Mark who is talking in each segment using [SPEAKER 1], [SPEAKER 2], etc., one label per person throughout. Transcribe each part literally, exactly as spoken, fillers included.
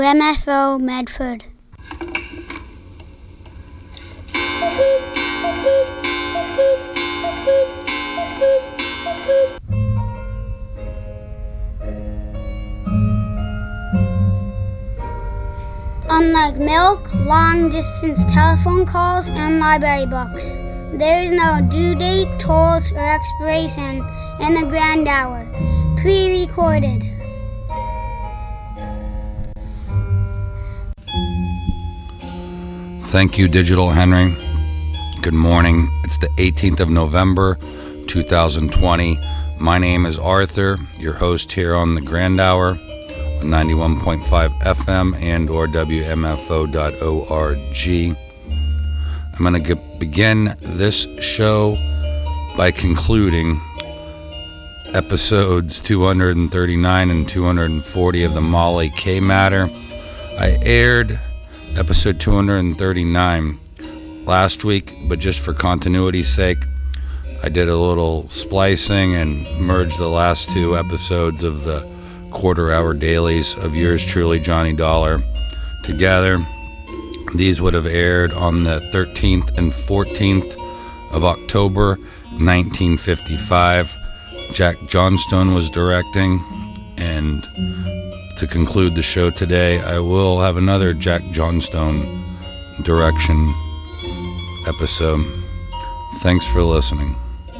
[SPEAKER 1] M F O Medford. Unlike milk, long-distance telephone calls, and library books, there is no due date, tolls, or expiration in the grand hour. Pre-recorded.
[SPEAKER 2] Thank you, Digital Henry. Good morning. It's the eighteenth of November, two thousand twenty. My name is Arthur, your host here on the Grand Hour, ninety-one point five F M and or W M F O dot org. I'm going to begin this show by concluding episodes two hundred thirty-nine and two hundred forty of the Molly K Matter. I aired episode two hundred thirty-nine last week, but just for continuity's sake, I did a little splicing and merged the last two episodes of the quarter hour dailies of yours truly, Johnny Dollar, together. These would have aired on the thirteenth and fourteenth of October nineteen fifty-five. Jack Johnstone was directing, and to conclude the show today, I will have another Jack Johnstone direction episode. Thanks for listening.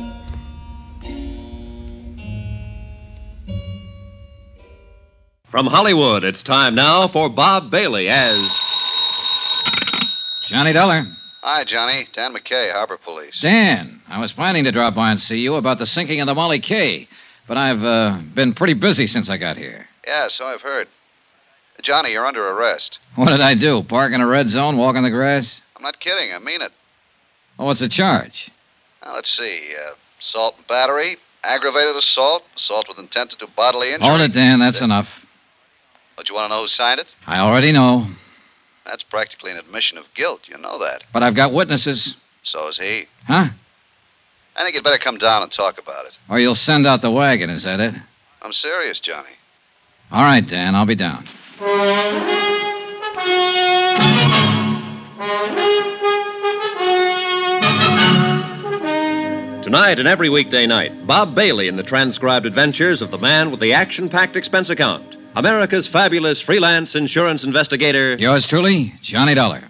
[SPEAKER 3] From Hollywood, it's time now for Bob Bailey as
[SPEAKER 4] Johnny Dollar.
[SPEAKER 5] Hi, Johnny. Dan McKay, Harbor Police.
[SPEAKER 4] Dan, I was planning to drop by and see you about the sinking of the Molly K, but I've uh, been pretty busy since I got here.
[SPEAKER 5] Yeah, so I've heard. Johnny, you're under arrest.
[SPEAKER 4] What did I do? Park in a red zone, walk in the grass?
[SPEAKER 5] I'm not kidding. I mean it.
[SPEAKER 4] Oh, what's the charge?
[SPEAKER 5] Now, let's see. Uh, assault and battery, aggravated assault, assault with intent to do bodily injury.
[SPEAKER 4] Hold it, Dan. That's enough.
[SPEAKER 5] But you want to know who signed it?
[SPEAKER 4] I already know.
[SPEAKER 5] That's practically an admission of guilt. You know that.
[SPEAKER 4] But I've got witnesses.
[SPEAKER 5] So is he.
[SPEAKER 4] Huh?
[SPEAKER 5] I think you'd better come down and talk about it.
[SPEAKER 4] Or you'll send out the wagon, is that it?
[SPEAKER 5] I'm serious, Johnny.
[SPEAKER 4] All right, Dan. I'll be down.
[SPEAKER 3] Tonight and every weekday night, Bob Bailey in the transcribed adventures of the man with the action-packed expense account, America's fabulous freelance insurance investigator.
[SPEAKER 4] Yours truly, Johnny Dollar.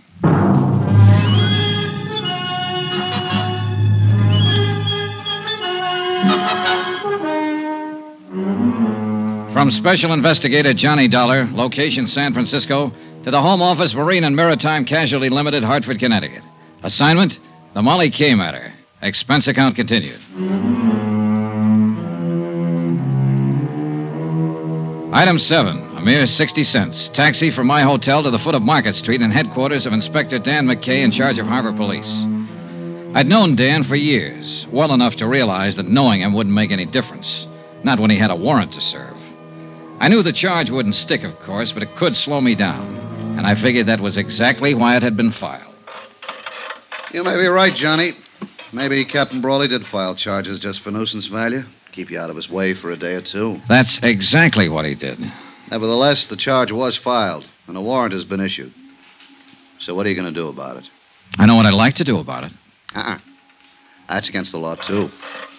[SPEAKER 4] From Special Investigator Johnny Dollar, location San Francisco, to the Home Office Marine and Maritime Casualty Limited, Hartford, Connecticut. Assignment, the Molly K Matter. Expense account continued. Item seven, a mere sixty cents. Taxi from my hotel to the foot of Market Street and headquarters of Inspector Dan McKay in charge of Harbor Police. I'd known Dan for years, well enough to realize that knowing him wouldn't make any difference. Not when he had a warrant to serve. I knew the charge wouldn't stick, of course, but it could slow me down. And I figured that was exactly why it had been filed.
[SPEAKER 5] You may be right, Johnny. Maybe Captain Brawley did file charges just for nuisance value. Keep you out of his way for a day or two.
[SPEAKER 4] That's exactly what he did.
[SPEAKER 5] Nevertheless, the charge was filed, and a warrant has been issued. So what are you going to do about it?
[SPEAKER 4] I know what I'd like to do about it.
[SPEAKER 5] Uh-uh. That's against the law, too.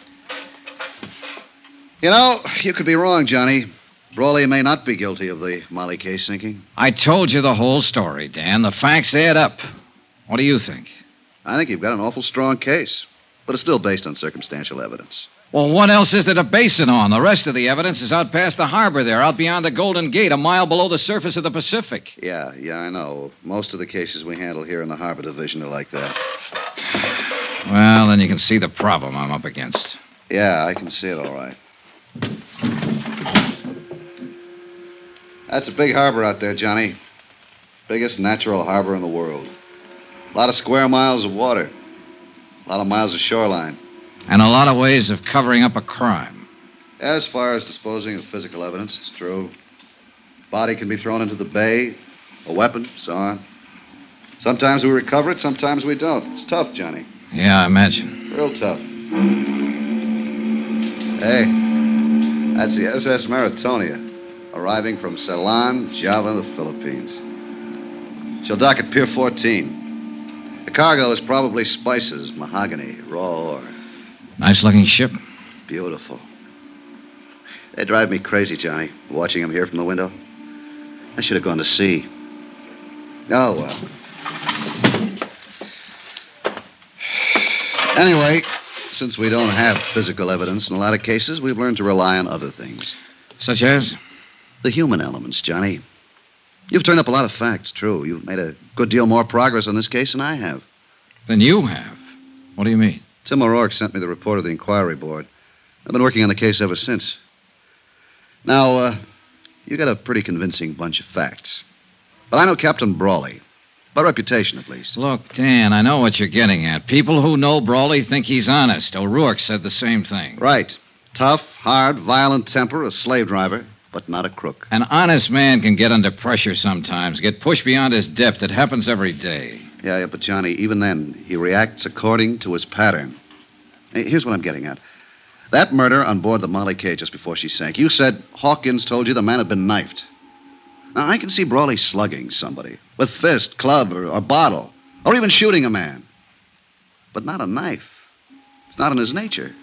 [SPEAKER 5] You know, you could be wrong, Johnny. Brawley may not be guilty of the Molly K sinking.
[SPEAKER 4] I told you the whole story, Dan. The facts add up. What do you think?
[SPEAKER 5] I think you've got an awful strong case, but it's still based on circumstantial evidence.
[SPEAKER 4] Well, what else is there to base it on? The rest of the evidence is out past the harbor there, out beyond the Golden Gate, a mile below the surface of the Pacific.
[SPEAKER 5] Yeah, yeah, I know. Most of the cases we handle here in the Harbor Division are like that.
[SPEAKER 4] Well, then you can see the problem I'm up against.
[SPEAKER 5] Yeah, I can see it all right. That's a big harbor out there, Johnny. Biggest natural harbor in the world. A lot of square miles of water. A lot of miles of shoreline.
[SPEAKER 4] And a lot of ways of covering up a crime.
[SPEAKER 5] As far as disposing of physical evidence, it's true. Body can be thrown into the bay, a weapon, so on. Sometimes we recover it, sometimes we don't. It's tough, Johnny.
[SPEAKER 4] Yeah, I imagine.
[SPEAKER 5] Real tough. Hey, that's the S S Maritonia. arriving from Ceylon, Java, the Philippines. She'll dock at Pier fourteen. The cargo is probably spices, mahogany, raw ore.
[SPEAKER 4] Nice-looking ship.
[SPEAKER 5] Beautiful. They drive me crazy, Johnny, watching them here from the window. I should have gone to sea. Oh, well. Anyway, since we don't have physical evidence in a lot of cases, we've learned to rely on other things.
[SPEAKER 4] Such as?
[SPEAKER 5] The human elements, Johnny. You've turned up a lot of facts, true. You've made a good deal more progress on this case than I have.
[SPEAKER 4] Than you have? What do you mean?
[SPEAKER 5] Tim O'Rourke sent me the report of the inquiry board. I've been working on the case ever since. Now, uh, you got a pretty convincing bunch of facts. But I know Captain Brawley. By reputation, at least.
[SPEAKER 4] Look, Dan, I know what you're getting at. People who know Brawley think he's honest. O'Rourke said the same thing.
[SPEAKER 5] Right. Tough, hard, violent temper, a slave driver, but not a crook.
[SPEAKER 4] An honest man can get under pressure sometimes, get pushed beyond his depth. It happens every day.
[SPEAKER 5] Yeah, yeah, but Johnny, even then, he reacts according to his pattern. Hey, here's what I'm getting at. That murder on board the Molly K just before she sank, you said Hawkins told you the man had been knifed. Now, I can see Brawley slugging somebody with fist, club, or, or bottle, or even shooting a man. But not a knife. It's not in his nature.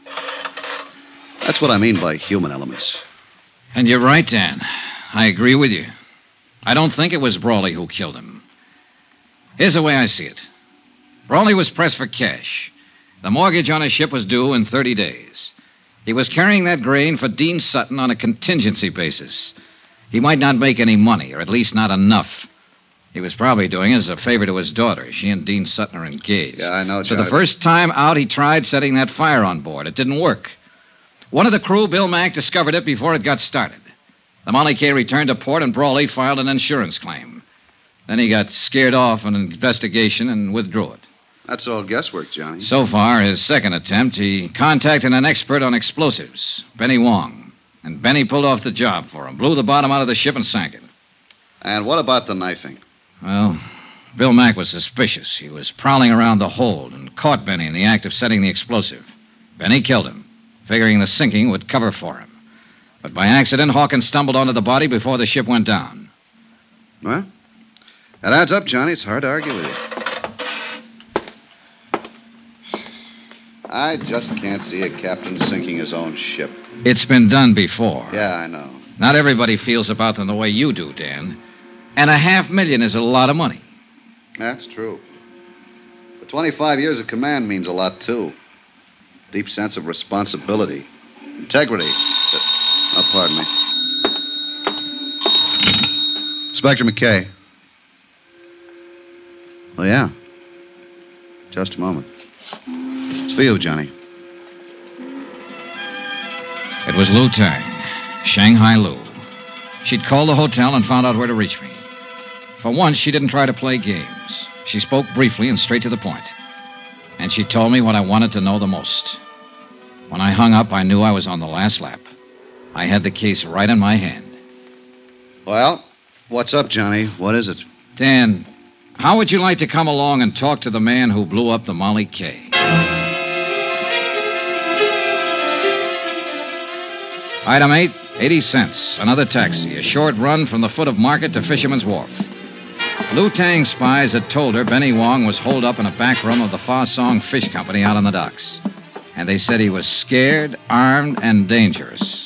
[SPEAKER 5] That's what I mean by human elements.
[SPEAKER 4] And you're right, Dan. I agree with you. I don't think it was Brawley who killed him. Here's the way I see it. Brawley was pressed for cash. The mortgage on his ship was due in thirty days. He was carrying that grain for Dean Sutton on a contingency basis. He might not make any money, or at least not enough. He was probably doing it as a favor to his daughter. She and Dean Sutton are engaged.
[SPEAKER 5] Yeah, I know,
[SPEAKER 4] So
[SPEAKER 5] Johnny.
[SPEAKER 4] the first time out, he tried setting that fire on board. It didn't work. One of the crew, Bill Mack, discovered it before it got started. The Molly K returned to port, and Brawley filed an insurance claim. Then he got scared off an investigation and withdrew it.
[SPEAKER 5] That's all guesswork, Johnny.
[SPEAKER 4] So far, his second attempt, he contacted an expert on explosives, Benny Wong. And Benny pulled off the job for him, blew the bottom out of the ship and sank it.
[SPEAKER 5] And what about the knifing?
[SPEAKER 4] Well, Bill Mack was suspicious. He was prowling around the hold and caught Benny in the act of setting the explosive. Benny killed him, figuring the sinking would cover for him. But by accident, Hawkins stumbled onto the body before the ship went down.
[SPEAKER 5] Well, that adds up, Johnny. It's hard to argue with you. I just can't see a captain sinking his own ship.
[SPEAKER 4] It's been done before.
[SPEAKER 5] Yeah, I know.
[SPEAKER 4] Not everybody feels about them the way you do, Dan. And a half million is a lot of money.
[SPEAKER 5] That's true. But twenty-five years of command means a lot, too. Deep sense of responsibility. Integrity. Oh, pardon me. Inspector McKay. Oh, yeah. Just a moment. It's for you, Johnny.
[SPEAKER 4] It was Lou Tang, Shanghai Lou. She'd called the hotel and found out where to reach me. For once, she didn't try to play games. She spoke briefly and straight to the point. And she told me what I wanted to know the most. When I hung up, I knew I was on the last lap. I had the case right in my hand.
[SPEAKER 5] Well, what's up, Johnny? What is it?
[SPEAKER 4] Dan, how would you like to come along and talk to the man who blew up the Molly K? Item eight, eighty cents. Another taxi. A short run from the foot of Market to Fisherman's Wharf. Lou Tang's spies had told her Benny Wong was holed up in a back room of the Fa Song Fish Company out on the docks. And they said he was scared, armed, and dangerous.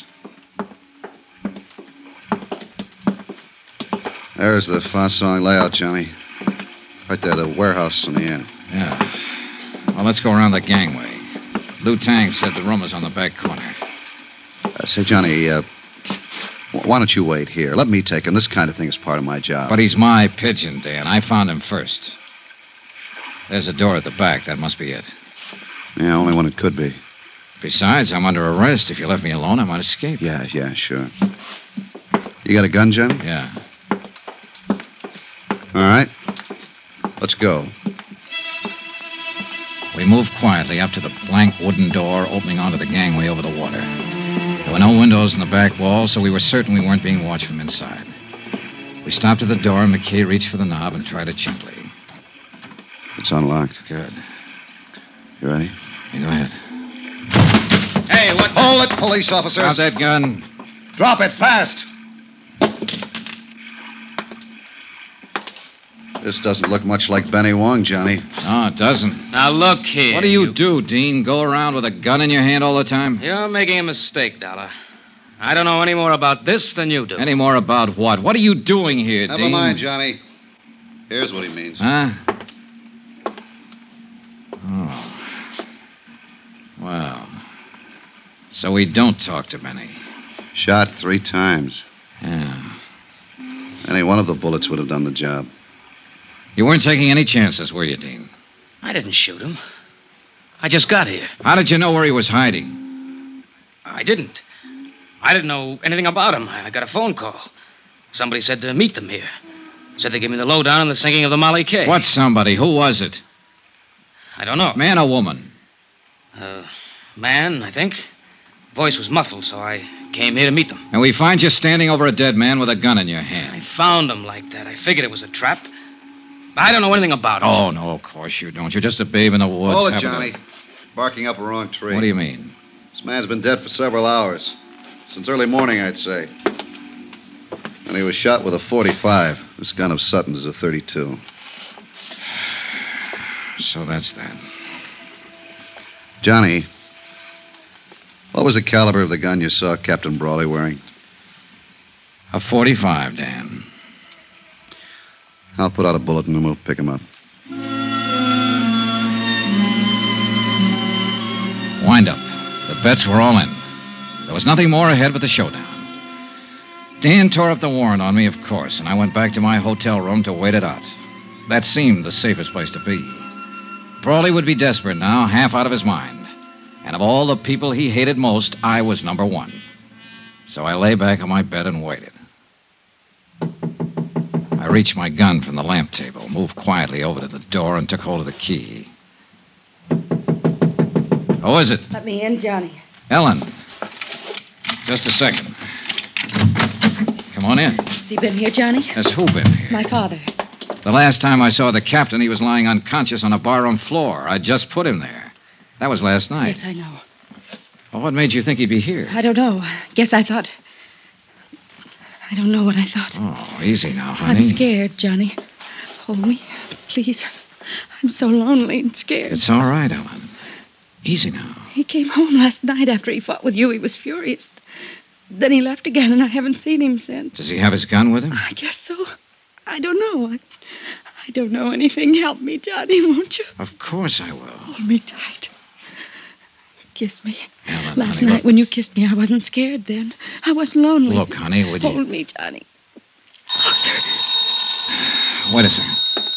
[SPEAKER 5] There's the Fa Song layout, Johnny. Right there, the warehouse in the end.
[SPEAKER 4] Yeah. Well, let's go around the gangway. Lou Tang said the room is on the back corner.
[SPEAKER 5] Uh, say, Johnny, uh, why don't you wait here? Let me take him. This kind of thing is part of my job.
[SPEAKER 4] But he's my pigeon, Dan. I found him first. There's a door at the back. That must be it.
[SPEAKER 5] Yeah, only one it could be.
[SPEAKER 4] Besides, I'm under arrest. If you left me alone, I might escape.
[SPEAKER 5] Yeah, yeah, sure. You got a gun, Johnny?
[SPEAKER 4] Yeah.
[SPEAKER 5] All right. Let's go.
[SPEAKER 4] We moved quietly up to the blank wooden door opening onto the gangway over the water. There were no windows in the back wall, so we were certain we weren't being watched from inside. We stopped at the door, and McKay reached for the knob and tried it gently.
[SPEAKER 5] It's unlocked.
[SPEAKER 4] Good.
[SPEAKER 5] You ready?
[SPEAKER 4] Yeah, go ahead.
[SPEAKER 6] Hey, what?
[SPEAKER 5] Hold it, police officers.
[SPEAKER 4] Drop that gun.
[SPEAKER 5] Drop it fast. This doesn't look much like Benny Wong, Johnny.
[SPEAKER 4] No, it doesn't.
[SPEAKER 6] Now, look here.
[SPEAKER 4] What do you, you do, Dean? Go around with a gun in your hand all the time?
[SPEAKER 6] You're making a mistake, Dollar. I don't know any more about this than you do.
[SPEAKER 4] Any more about what? What are you doing here,
[SPEAKER 5] Never
[SPEAKER 4] Dean?
[SPEAKER 5] Never mind, Johnny. Here's what he means.
[SPEAKER 4] Huh? Oh. Well. So we don't talk to Benny.
[SPEAKER 5] Shot three times.
[SPEAKER 4] Yeah.
[SPEAKER 5] Any one of the bullets would have done the job.
[SPEAKER 4] You weren't taking any chances, were you, Dean?
[SPEAKER 6] I didn't shoot him. I just got here.
[SPEAKER 4] How did you know where he was hiding?
[SPEAKER 6] I didn't. I didn't know anything about him. I got a phone call. Somebody said to meet them here. Said they gave me the lowdown on the sinking of the Molly K.
[SPEAKER 4] What somebody? Who was it?
[SPEAKER 6] I don't know.
[SPEAKER 4] Man or woman?
[SPEAKER 6] Uh, man, I think. Voice was muffled, so I came here to meet them.
[SPEAKER 4] And we find you standing over a dead man with a gun in your
[SPEAKER 6] I
[SPEAKER 4] hand.
[SPEAKER 6] found him like that. I figured it was a trap. I don't know anything about it.
[SPEAKER 4] Oh, no, of course you don't. You're just a babe in the woods.
[SPEAKER 5] Hold it,
[SPEAKER 4] having
[SPEAKER 5] Johnny.
[SPEAKER 4] a-
[SPEAKER 5] Barking up a wrong tree.
[SPEAKER 4] What do you mean?
[SPEAKER 5] This man's been dead for several hours. Since early morning, I'd say. And he was shot with a forty-five. This gun of Sutton's is a thirty-two.
[SPEAKER 4] So that's that.
[SPEAKER 5] Johnny, what was the caliber of the gun you saw Captain Brawley wearing?
[SPEAKER 4] A forty-five, Dan.
[SPEAKER 5] I'll put out a bulletin and we'll pick him up.
[SPEAKER 4] Wind up. The bets were all in. There was nothing more ahead but the showdown. Dan tore up the warrant on me, of course, and I went back to my hotel room to wait it out. That seemed the safest place to be. Brawley would be desperate now, half out of his mind. And of all the people he hated most, I was number one. So I lay back on my bed and waited. I reached my gun from the lamp table, moved quietly over to the door, and took hold of the key. Who is it?
[SPEAKER 7] Let me in, Johnny.
[SPEAKER 4] Ellen. Just a second. Come on in.
[SPEAKER 7] Has he been here, Johnny?
[SPEAKER 4] Has who been here?
[SPEAKER 7] My father.
[SPEAKER 4] The last time I saw the captain, he was lying unconscious on a barroom floor. I just put him there. That was last night.
[SPEAKER 7] Yes, I know.
[SPEAKER 4] Well, what made you think he'd be here?
[SPEAKER 7] I don't know. Guess I thought... I don't know what I thought.
[SPEAKER 4] Oh, easy now, honey.
[SPEAKER 7] I'm scared, Johnny. Hold me, please. I'm so lonely and scared.
[SPEAKER 4] It's all right, Ellen. Easy now.
[SPEAKER 7] He came home last night after he fought with you. He was furious. Then he left again, and I haven't seen him since.
[SPEAKER 4] Does he have his gun with him?
[SPEAKER 7] I guess so. I don't know. I, I don't know anything. Help me, Johnny, won't you?
[SPEAKER 4] Of course I will.
[SPEAKER 7] Hold me tight. Kiss me.
[SPEAKER 4] Ellen,
[SPEAKER 7] Last
[SPEAKER 4] honey,
[SPEAKER 7] night
[SPEAKER 4] look.
[SPEAKER 7] when you kissed me, I wasn't scared then. I wasn't lonely.
[SPEAKER 4] Look, honey, would you...
[SPEAKER 7] Hold me, Johnny. Closer.
[SPEAKER 4] Wait a second.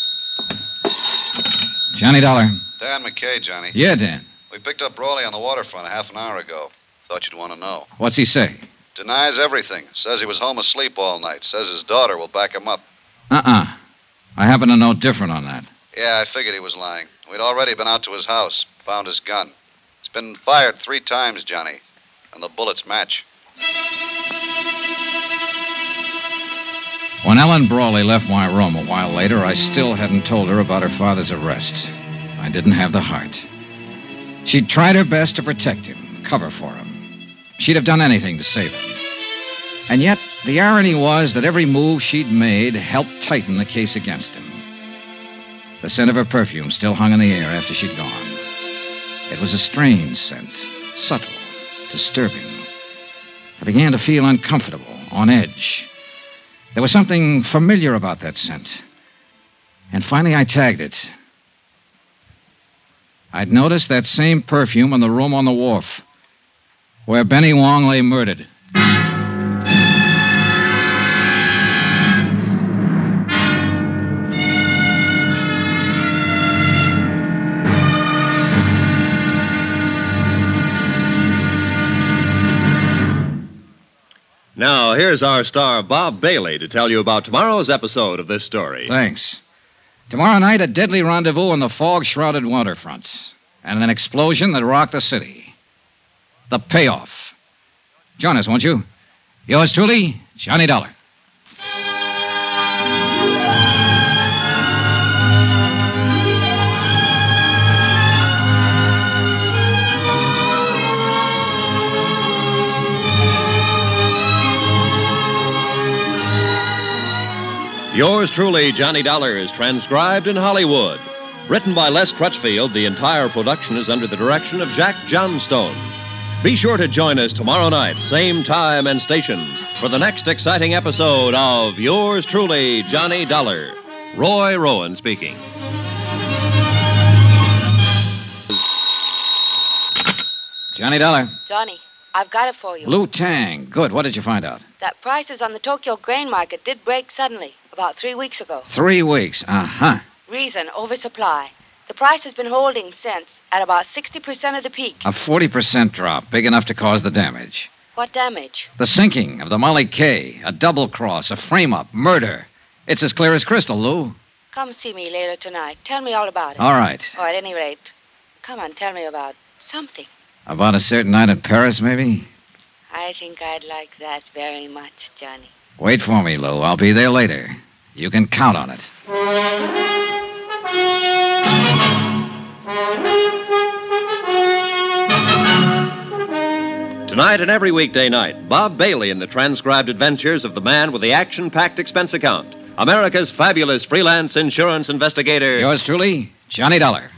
[SPEAKER 4] Johnny Dollar.
[SPEAKER 5] Dan McKay, Johnny.
[SPEAKER 4] Yeah, Dan.
[SPEAKER 5] We picked up Brawley on the waterfront a half an hour ago. Thought you'd want to know.
[SPEAKER 4] What's he say?
[SPEAKER 5] Denies everything. Says he was home asleep all night. Says his daughter will back him up.
[SPEAKER 4] Uh-uh. I happen to know different on that.
[SPEAKER 5] Yeah, I figured he was lying. We'd already been out to his house. Found his gun. It's been fired three times, Johnny. And the bullets match.
[SPEAKER 4] When Ellen Brawley left my room a while later, I still hadn't told her about her father's arrest. I didn't have the heart. She'd tried her best to protect him, cover for him. She'd have done anything to save him. And yet, the irony was that every move she'd made helped tighten the case against him. The scent of her perfume still hung in the air after she'd gone. It was a strange scent, subtle, disturbing. I began to feel uncomfortable, on edge. There was something familiar about that scent. And finally, I tagged it. I'd noticed that same perfume in the room on the wharf, where Benny Wong lay murdered.
[SPEAKER 3] Now, here's our star, Bob Bailey, to tell you about tomorrow's episode of this story.
[SPEAKER 4] Thanks. Tomorrow night, a deadly rendezvous on the fog-shrouded waterfront, and an explosion that rocked the city. The payoff. Join us, won't you? Yours truly, Johnny Dollar.
[SPEAKER 3] Yours truly, Johnny Dollar, is transcribed in Hollywood. Written by Les Crutchfield, the entire production is under the direction of Jack Johnstone. Be sure to join us tomorrow night, same time and station, for the next exciting episode of Yours truly, Johnny Dollar. Roy Rowan speaking.
[SPEAKER 4] Johnny Dollar.
[SPEAKER 8] Johnny, I've got it for you.
[SPEAKER 4] Lou Tang. Good. What did you find out?
[SPEAKER 8] That prices on the Tokyo grain market did break suddenly, about three weeks ago.
[SPEAKER 4] Three weeks. Uh-huh.
[SPEAKER 8] Reason, oversupply. The price has been holding since, at about sixty percent of the peak.
[SPEAKER 4] A forty percent drop, big enough to cause the damage.
[SPEAKER 8] What damage?
[SPEAKER 4] The sinking of the Molly K, a double cross, a frame-up, murder. It's as clear as crystal, Lou.
[SPEAKER 8] Come see me later tonight. Tell me all about it.
[SPEAKER 4] All right.
[SPEAKER 8] Or at any rate, come on, tell me about something.
[SPEAKER 4] About a certain night in Paris, maybe?
[SPEAKER 8] I think I'd like that very much, Johnny.
[SPEAKER 4] Wait for me, Lou. I'll be there later. You can count on it.
[SPEAKER 3] Tonight and every weekday night, Bob Bailey in the transcribed adventures of the man with the action-packed expense account, America's fabulous freelance insurance investigator.
[SPEAKER 4] Yours truly, Johnny Dollar.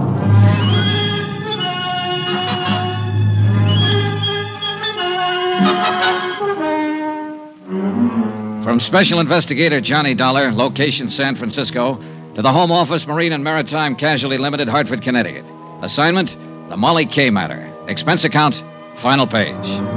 [SPEAKER 4] From Special Investigator Johnny Dollar, location San Francisco, to the Home Office, Marine and Maritime Casualty Limited, Hartford, Connecticut. Assignment, the Molly K matter. Expense account, final page.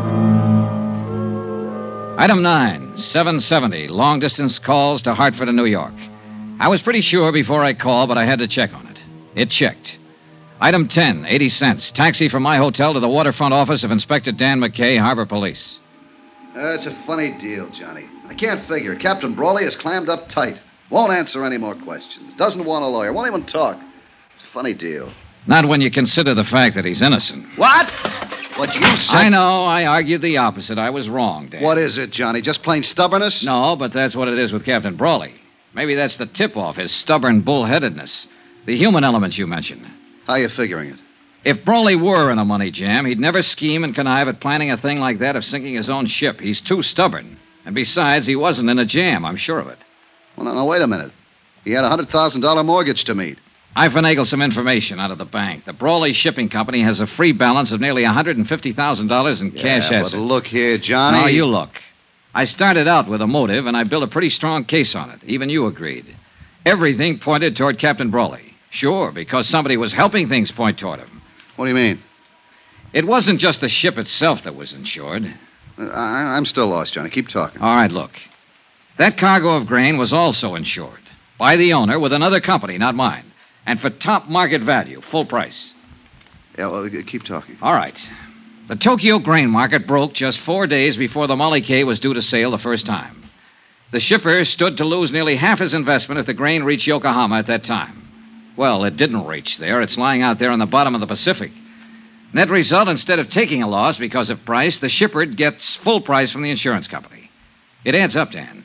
[SPEAKER 4] Item nine, seven seventy, long-distance calls to Hartford and New York. I was pretty sure before I called, but I had to check on it. It checked. Item ten, eighty cents, taxi from my hotel to the waterfront office of Inspector Dan McKay, Harbor Police.
[SPEAKER 5] Uh, it's a funny deal, Johnny. I can't figure. Captain Brawley is clammed up tight. Won't answer any more questions. Doesn't want a lawyer. Won't even talk. It's a funny deal.
[SPEAKER 4] Not when you consider the fact that he's innocent.
[SPEAKER 5] What? What you said?
[SPEAKER 4] I know. I argued the opposite. I was wrong, Dan.
[SPEAKER 5] What is it, Johnny? Just plain stubbornness?
[SPEAKER 4] No, but that's what it is with Captain Brawley. Maybe that's the tip-off, his stubborn bullheadedness. The human elements you mentioned.
[SPEAKER 5] How you figuring it?
[SPEAKER 4] If Brawley were in a money jam, he'd never scheme and connive at planning a thing like that of sinking his own ship. He's too stubborn. And besides, he wasn't in a jam, I'm sure of it.
[SPEAKER 5] Well, no, no, wait a minute. He had a one hundred thousand dollars mortgage to meet.
[SPEAKER 4] I finagled some information out of the bank. The Brawley Shipping Company has a free balance of nearly one hundred fifty thousand dollars in cash
[SPEAKER 5] yeah,
[SPEAKER 4] assets.
[SPEAKER 5] But look here, Johnny.
[SPEAKER 4] No, you look. I started out with a motive, and I built a pretty strong case on it. Even you agreed. Everything pointed toward Captain Brawley. Sure, because somebody was helping things point toward him.
[SPEAKER 5] What do you mean?
[SPEAKER 4] It wasn't just the ship itself that was insured.
[SPEAKER 5] I, I'm still lost, Johnny. Keep talking.
[SPEAKER 4] All right, look. That cargo of grain was also insured by the owner with another company, not mine, and for top market value, full price.
[SPEAKER 5] Yeah, well, keep talking.
[SPEAKER 4] All right. The Tokyo grain market broke just four days before the Molly K was due to sail the first time. The shipper stood to lose nearly half his investment if the grain reached Yokohama at that time. Well, it didn't reach there. It's lying out there on the bottom of the Pacific. Net result, instead of taking a loss because of price, the shipper gets full price from the insurance company. It adds up, Dan.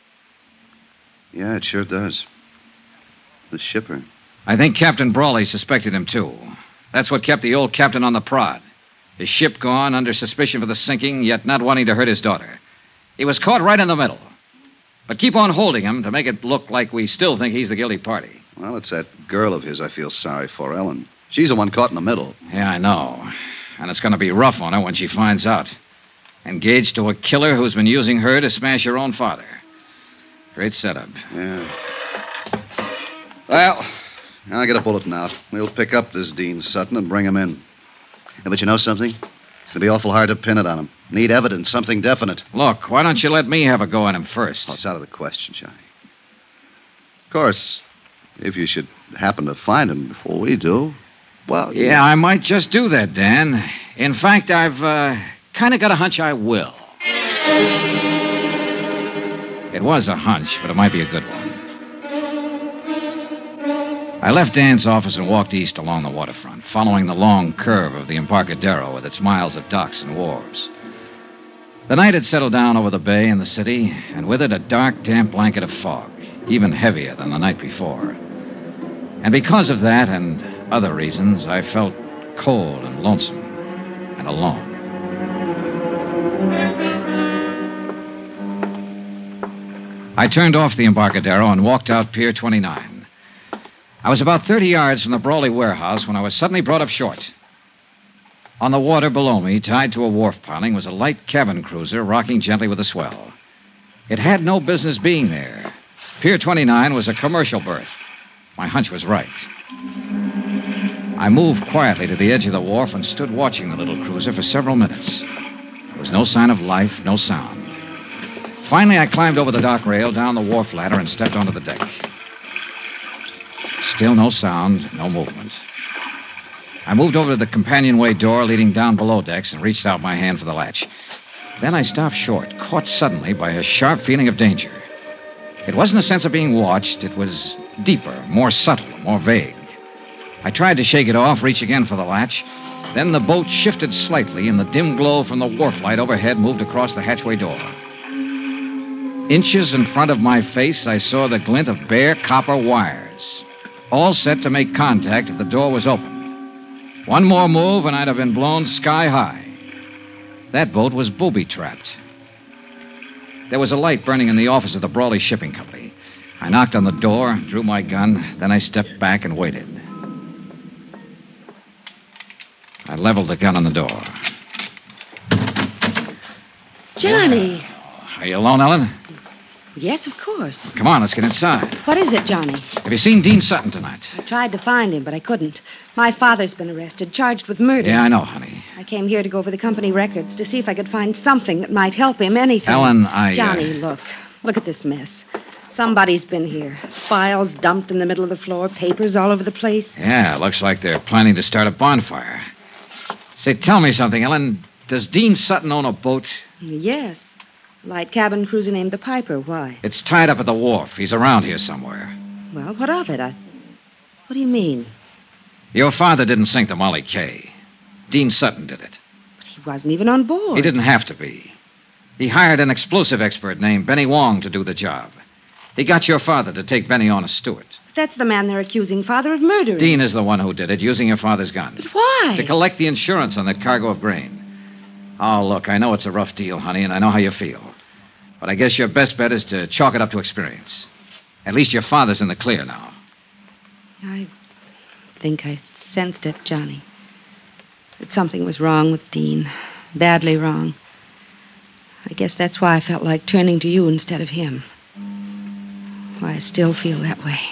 [SPEAKER 5] Yeah, it sure does. The shipper.
[SPEAKER 4] I think Captain Brawley suspected him, too. That's what kept the old captain on the prod. His ship gone, under suspicion for the sinking, yet not wanting to hurt his daughter. He was caught right in the middle. But keep on holding him to make it look like we still think he's the guilty party.
[SPEAKER 5] Well, it's that girl of his I feel sorry for, Ellen. She's the one caught in the middle.
[SPEAKER 4] Yeah, I know. And it's going to be rough on her when she finds out. Engaged to a killer who's been using her to smash her own father. Great setup.
[SPEAKER 5] Yeah. Well, I'll get a bulletin out. We'll pick up this Dean Sutton and bring him in. Yeah, but you know something? It's going to be awful hard to pin it on him. Need evidence, something definite.
[SPEAKER 4] Look, why don't you let me have a go at him first?
[SPEAKER 5] Oh, it's out of the question, Johnny. Of course, if you should happen to find him before we do, well...
[SPEAKER 4] Yeah,
[SPEAKER 5] know.
[SPEAKER 4] I might just do that, Dan. In fact, I've uh, kind of got a hunch I will. It was a hunch, but it might be a good one. I left Dan's office and walked east along the waterfront, following the long curve of the Embarcadero with its miles of docks and wharves. The night had settled down over the bay and the city, and with it a dark, damp blanket of fog, even heavier than the night before. And because of that and other reasons, I felt cold and lonesome and alone. I turned off the Embarcadero and walked out Pier twenty-nine. I was about thirty yards from the Brawley warehouse when I was suddenly brought up short. On the water below me, tied to a wharf piling, was a light cabin cruiser rocking gently with a swell. It had no business being there. Pier twenty-nine was a commercial berth. My hunch was right. I moved quietly to the edge of the wharf and stood watching the little cruiser for several minutes. There was no sign of life, no sound. Finally, I climbed over the dock rail, down the wharf ladder, and stepped onto the deck. Still no sound, no movement. I moved over to the companionway door leading down below decks and reached out my hand for the latch. Then I stopped short, caught suddenly by a sharp feeling of danger. It wasn't a sense of being watched. It was deeper, more subtle, more vague. I tried to shake it off, reach again for the latch. Then the boat shifted slightly, and the dim glow from the wharf light overhead moved across the hatchway door. Inches in front of my face, I saw the glint of bare copper wires, all set to make contact if the door was open. One more move, and I'd have been blown sky high. That boat was booby-trapped. There was a light burning in the office of the Brawley Shipping Company. I knocked on the door, drew my gun, then I stepped back and waited. I leveled the gun on the door.
[SPEAKER 7] Johnny.
[SPEAKER 4] Are you alone, Ellen?
[SPEAKER 7] Yes, of course.
[SPEAKER 4] Come on, let's get inside.
[SPEAKER 7] What is it, Johnny?
[SPEAKER 4] Have you seen Dean Sutton tonight?
[SPEAKER 7] I tried to find him, but I couldn't. My father's been arrested, charged with murder.
[SPEAKER 4] Yeah, I know, honey.
[SPEAKER 7] I came here to go over the company records to see if I could find something that might help him, anything.
[SPEAKER 4] Ellen, I... Uh...
[SPEAKER 7] Johnny, look. Look at this mess. Somebody's been here. Files dumped in the middle of the floor, papers all over the place.
[SPEAKER 4] Yeah, looks like they're planning to start a bonfire. Say, tell me something, Ellen. Does Dean Sutton own a boat?
[SPEAKER 7] Yes. A light cabin cruiser named the Piper. Why?
[SPEAKER 4] It's tied up at the wharf. He's around here somewhere.
[SPEAKER 7] Well, what of it? I... What do you mean?
[SPEAKER 4] Your father didn't sink the Molly K. Dean Sutton did it.
[SPEAKER 7] But he wasn't even on board.
[SPEAKER 4] He didn't have to be. He hired an explosive expert named Benny Wong to do the job. He got your father to take Benny on as steward.
[SPEAKER 7] But that's the man they're accusing Father of murdering.
[SPEAKER 4] Dean is the one who did it, using your father's gun.
[SPEAKER 7] But why?
[SPEAKER 4] To collect the insurance on that cargo of grain. Oh, look, I know it's a rough deal, honey, and I know how you feel. But I guess your best bet is to chalk it up to experience. At least your father's in the clear now.
[SPEAKER 7] I think I sensed it, Johnny. That something was wrong with Dean. Badly wrong. I guess that's why I felt like turning to you instead of him. Why I still feel that way.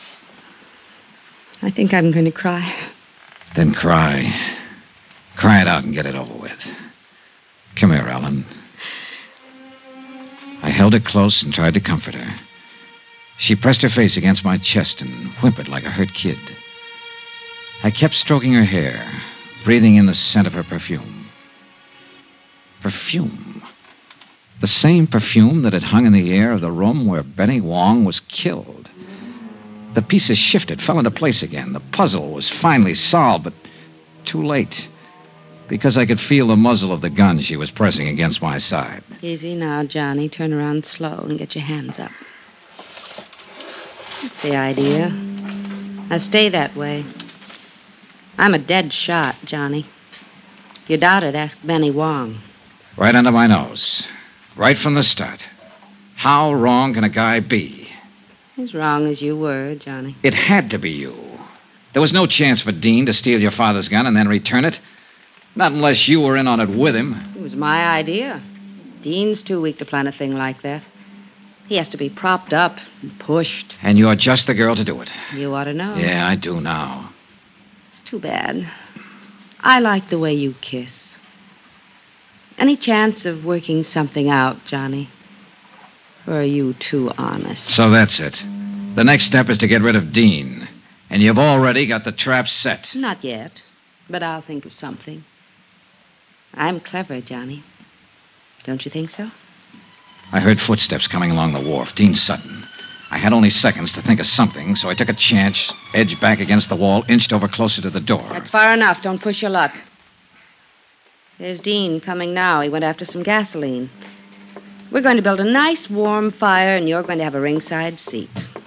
[SPEAKER 7] I think I'm going to cry.
[SPEAKER 4] Then cry. Cry it out and get it over with. Come here, Ellen. I held her close and tried to comfort her. She pressed her face against my chest and whimpered like a hurt kid. I kept stroking her hair, breathing in the scent of her perfume. Perfume. The same perfume that had hung in the air of the room where Benny Wong was killed. The pieces shifted, fell into place again. The puzzle was finally solved, but too late. Because I could feel the muzzle of the gun she was pressing against my side.
[SPEAKER 7] Easy now, Johnny. Turn around slow and get your hands up. That's the idea. Now stay that way. I'm a dead shot, Johnny. If you doubt it, ask Benny Wong.
[SPEAKER 4] Right under my nose. Right from the start. How wrong can a guy be?
[SPEAKER 7] As wrong as you were, Johnny.
[SPEAKER 4] It had to be you. There was no chance for Dean to steal your father's gun and then return it. Not unless you were in on it with him.
[SPEAKER 7] It was my idea. Dean's too weak to plan a thing like that. He has to be propped up and pushed.
[SPEAKER 4] And you're just the girl to do it.
[SPEAKER 7] You ought to know.
[SPEAKER 4] Yeah, I do now.
[SPEAKER 7] It's too bad. I like the way you kiss. Any chance of working something out, Johnny? Or are you too honest?
[SPEAKER 4] So that's it. The next step is to get rid of Dean. And you've already got the trap set.
[SPEAKER 7] Not yet, but I'll think of something. I'm clever, Johnny. Don't you think so?
[SPEAKER 4] I heard footsteps coming along the wharf. Dean Sutton. I had only seconds to think of something, so I took a chance, edged back against the wall, inched over closer to the door.
[SPEAKER 7] That's far enough. Don't push your luck. There's Dean coming now. He went after some gasoline. We're going to build a nice warm fire, and you're going to have a ringside seat.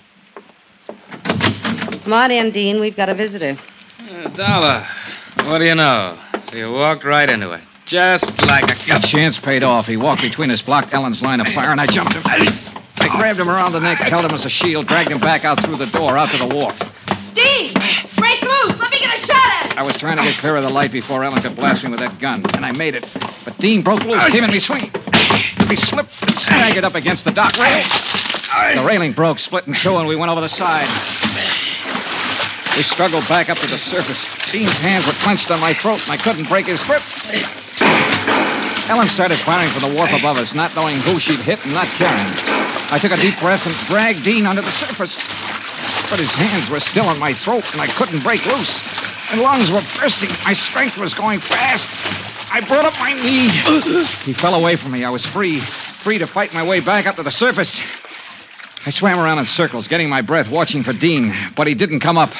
[SPEAKER 7] Come on in, Dean. We've got a visitor.
[SPEAKER 6] Uh, Dollar. What do you know? So you walked right into it. Just like a
[SPEAKER 4] The chance paid off. He walked between us, blocked Ellen's line of fire, and I jumped him. I grabbed him around the neck, held him as a shield, dragged him back out through the door, out to the wharf.
[SPEAKER 7] Dean! Break loose! Let me get a shot at him!
[SPEAKER 4] I was trying to get clear of the light before Ellen could blast me with that gun, and I made it. But Dean broke loose, came at me swinging. He slipped and staggered up against the dock railing. The railing broke, split in two, and we went over the side. We struggled back up to the surface. Dean's hands were clenched on my throat, and I couldn't break his grip. Ellen started firing from the wharf above us, not knowing who she'd hit and not caring. I took a deep breath and dragged Dean under the surface. But his hands were still on my throat, and I couldn't break loose. My lungs were bursting. My strength was going fast. I brought up my knee. He fell away from me. I was free, free to fight my way back up to the surface. I swam around in circles, getting my breath, watching for Dean, but he didn't come up.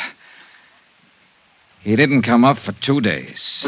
[SPEAKER 4] He didn't come up for two days.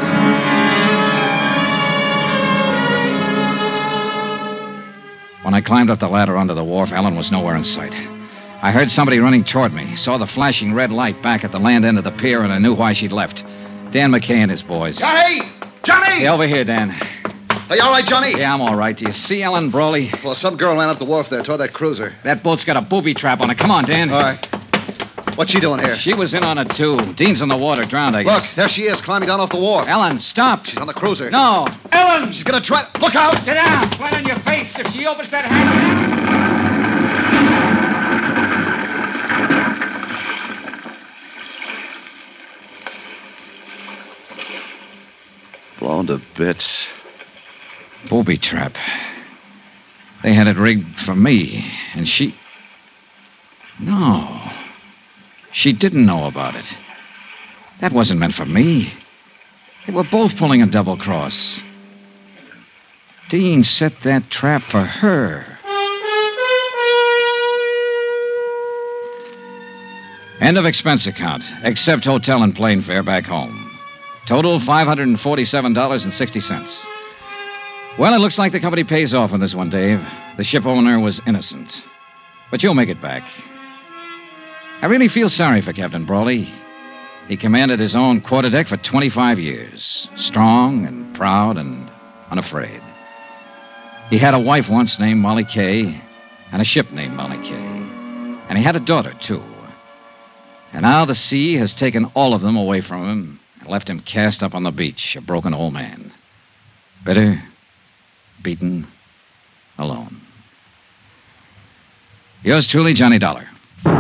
[SPEAKER 4] When I climbed up the ladder onto the wharf, Ellen was nowhere in sight. I heard somebody running toward me, saw the flashing red light back at the land end of the pier, and I knew why she'd left. Dan McKay and his boys.
[SPEAKER 5] Johnny! Johnny!
[SPEAKER 4] Hey, over here, Dan.
[SPEAKER 5] Are you all right, Johnny?
[SPEAKER 4] Yeah, I'm all right. Do you see Ellen Brawley?
[SPEAKER 5] Well, some girl ran up the wharf there toward that cruiser.
[SPEAKER 4] That boat's got a booby trap on it. Come on, Dan.
[SPEAKER 5] All right. What's she doing here?
[SPEAKER 4] She was in on it, too. Dean's in the water, drowned, I guess.
[SPEAKER 5] Look, there she is, climbing down off the wharf.
[SPEAKER 4] Ellen, stop.
[SPEAKER 5] She's on the cruiser.
[SPEAKER 4] No. Ellen!
[SPEAKER 5] She's gonna try... Look out!
[SPEAKER 4] Get down! Flat on your face. If she opens that hatch...
[SPEAKER 5] Blown to bits.
[SPEAKER 4] Booby trap. They had it rigged for me, and she... No. She didn't know about it. That wasn't meant for me. They were both pulling a double cross. Dean set that trap for her. End of expense account, except hotel and plane fare back home. Total five hundred forty-seven dollars and sixty cents. Well, it looks like the company pays off on this one, Dave. The ship owner was innocent. But you'll make it back. I really feel sorry for Captain Brawley. He commanded his own quarterdeck for twenty-five years. Strong and proud and unafraid. He had a wife once named Molly Kay, and a ship named Molly Kay. And he had a daughter, too. And now the sea has taken all of them away from him and left him cast up on the beach, a broken old man. Bitter, beaten, alone. Yours truly, Johnny Dollar.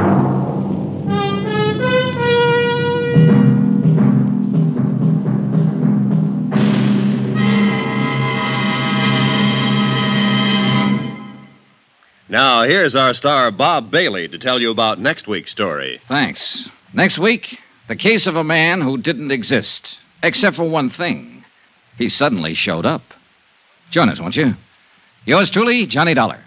[SPEAKER 3] Now, here's our star, Bob Bailey, to tell you about next week's story.
[SPEAKER 4] Thanks. Next week, the case of a man who didn't exist, except for one thing. He suddenly showed up. Join us, won't you? Yours truly, Johnny Dollar.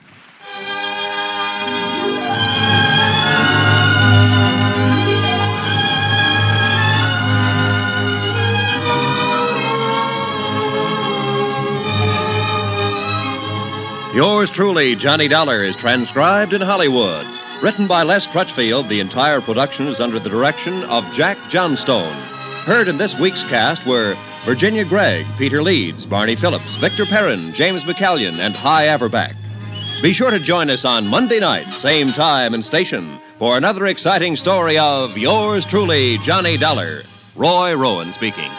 [SPEAKER 3] Yours truly, Johnny Dollar, is transcribed in Hollywood. Written by Les Crutchfield, the entire production is under the direction of Jack Johnstone. Heard in this week's cast were Virginia Gregg, Peter Leeds, Barney Phillips, Victor Perrin, James McCallion, and Hy Averback. Be sure to join us on Monday night, same time and station, for another exciting story of Yours truly, Johnny Dollar. Roy Rowan speaking.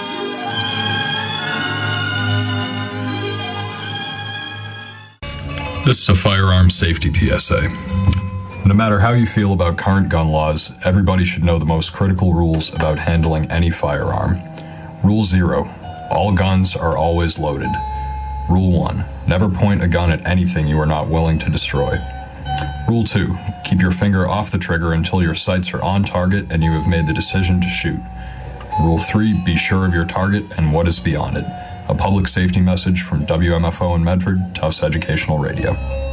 [SPEAKER 9] This is a firearm safety P S A. No matter how you feel about current gun laws, everybody should know the most critical rules about handling any firearm. Rule zero, all guns are always loaded. Rule one, never point a gun at anything you are not willing to destroy. Rule two, keep your finger off the trigger until your sights are on target and you have made the decision to shoot. Rule three, be sure of your target and what is beyond it. A public safety message from W M F O in Medford, Tufts Educational Radio.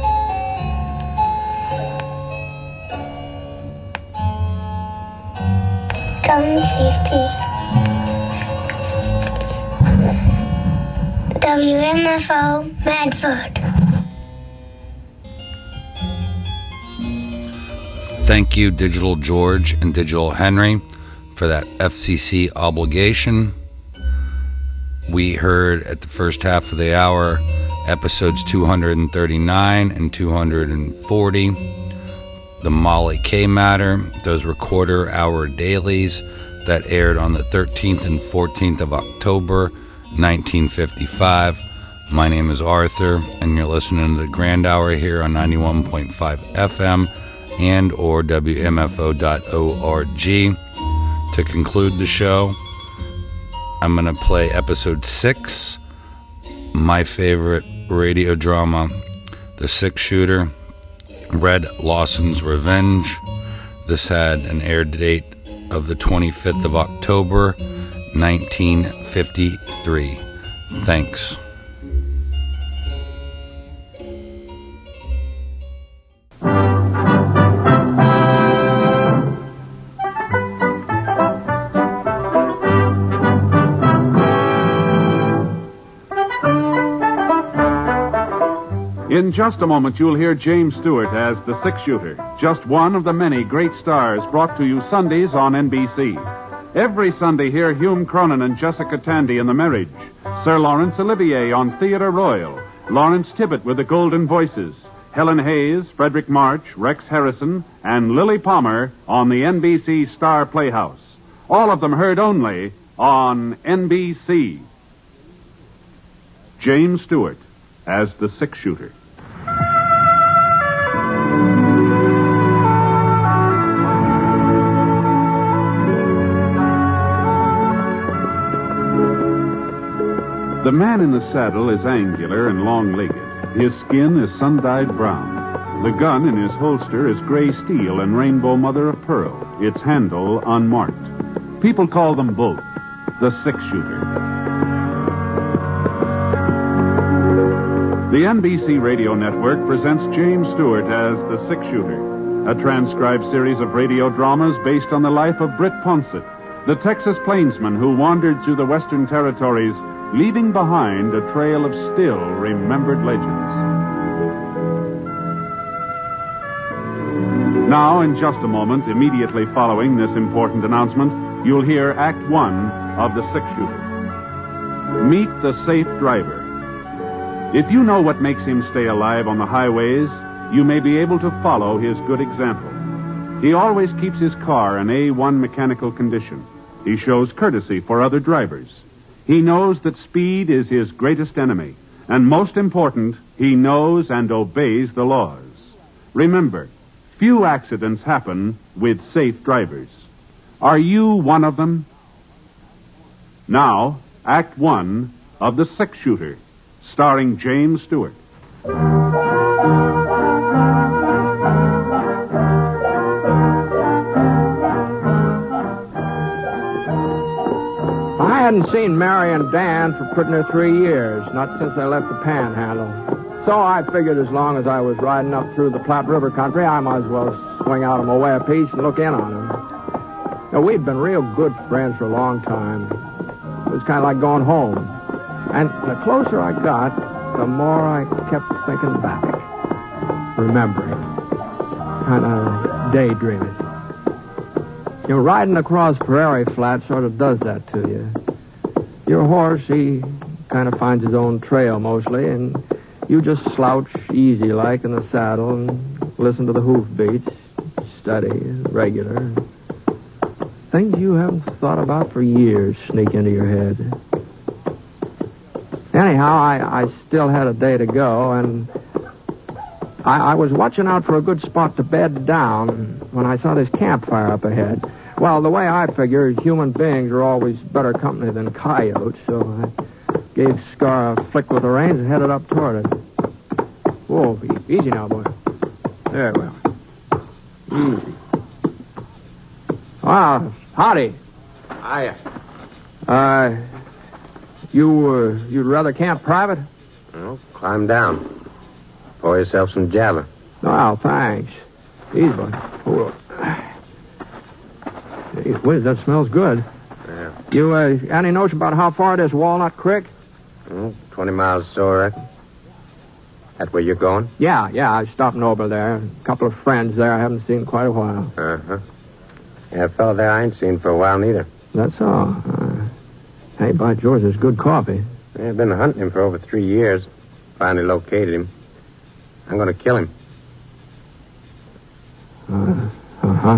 [SPEAKER 10] Gun safety. W M F O Medford.
[SPEAKER 2] Thank you, Digital George and Digital Henry, for that F C C obligation. We heard at the first half of the hour episodes two thirty-nine and two forty. The Molly K Matter, those were quarter-hour dailies that aired on the thirteenth and fourteenth of October, nineteen fifty-five. My name is Arthur, and you're listening to the Grand Hour here on ninety-one point five F M and or W M F O dot org. To conclude the show, I'm going to play episode six, my favorite radio drama, The Six Shooter, Red Lawson's Revenge. This had an air date of the twenty-fifth of October, nineteen fifty-three. Thanks.
[SPEAKER 11] In just a moment, you'll hear James Stewart as the six-shooter, just one of the many great stars brought to you Sundays on N B C. Every Sunday, hear Hume Cronin and Jessica Tandy in The Marriage, Sir Laurence Olivier on Theatre Royal, Lawrence Tibbett with the Golden Voices, Helen Hayes, Frederick March, Rex Harrison, and Lily Palmer on the N B C Star Playhouse. All of them heard only on N B C. James Stewart as the six-shooter. The man in the saddle is angular and long-legged. His skin is sun-dyed brown. The gun in his holster is gray steel and rainbow mother of pearl, its handle unmarked. People call them both the six-shooter. The N B C Radio Network presents James Stewart as the six-shooter, a transcribed series of radio dramas based on the life of Britt Ponsett, the Texas plainsman who wandered through the Western Territories, leaving behind a trail of still remembered legends. Now, in just a moment, immediately following this important announcement, you'll hear Act One of The Six-Shooter. Meet the safe driver. If you know what makes him stay alive on the highways, you may be able to follow his good example. He always keeps his car in A one mechanical condition. He shows courtesy for other drivers. He knows that speed is his greatest enemy. And most important, he knows and obeys the laws. Remember, few accidents happen with safe drivers. Are you one of them? Now, Act One of The Six-Shooter, starring James Stewart.
[SPEAKER 12] I hadn't seen Mary and Dan for pretty near three years, not since I left the Panhandle. So I figured as long as I was riding up through the Platte River country, I might as well swing out on my way a piece and look in on them. You know, we'd been real good friends for a long time. It was kind of like going home. And the closer I got, the more I kept thinking back, remembering, kind of daydreaming. You know, riding across prairie flat sort of does that to you. Your horse, he kind of finds his own trail mostly, and you just slouch easy-like in the saddle and listen to the hoof beats, steady, regular. Things you haven't thought about for years sneak into your head. Anyhow, I, I still had a day to go, and I, I was watching out for a good spot to bed down when I saw this campfire up ahead. Well, the way I figure, human beings are always better company than coyotes, so I gave Scar a flick with the reins and headed up toward it. Whoa, easy now, boy. There we are. Easy. Ah, howdy.
[SPEAKER 13] Hiya.
[SPEAKER 12] Uh, you, uh, you'd rather camp private?
[SPEAKER 13] Well, climb down. Pour yourself some Java.
[SPEAKER 12] Oh, thanks. Easy, boy. Hold on. Hey, Whiz, that smells good.
[SPEAKER 13] Yeah.
[SPEAKER 12] You, uh, any notion about how far it is Walnut Creek?
[SPEAKER 13] Well, twenty miles or so, I reckon. That where you're going?
[SPEAKER 12] Yeah, yeah, I stopped over there. A couple of friends there I haven't seen in quite a while.
[SPEAKER 13] Uh-huh. Yeah, a fellow there I ain't seen for a while, neither.
[SPEAKER 12] That's all. Uh, hey, by George, there's good coffee.
[SPEAKER 13] Yeah, I've been hunting him for over three years. Finally located him. I'm going to kill him.
[SPEAKER 12] Uh, uh-huh.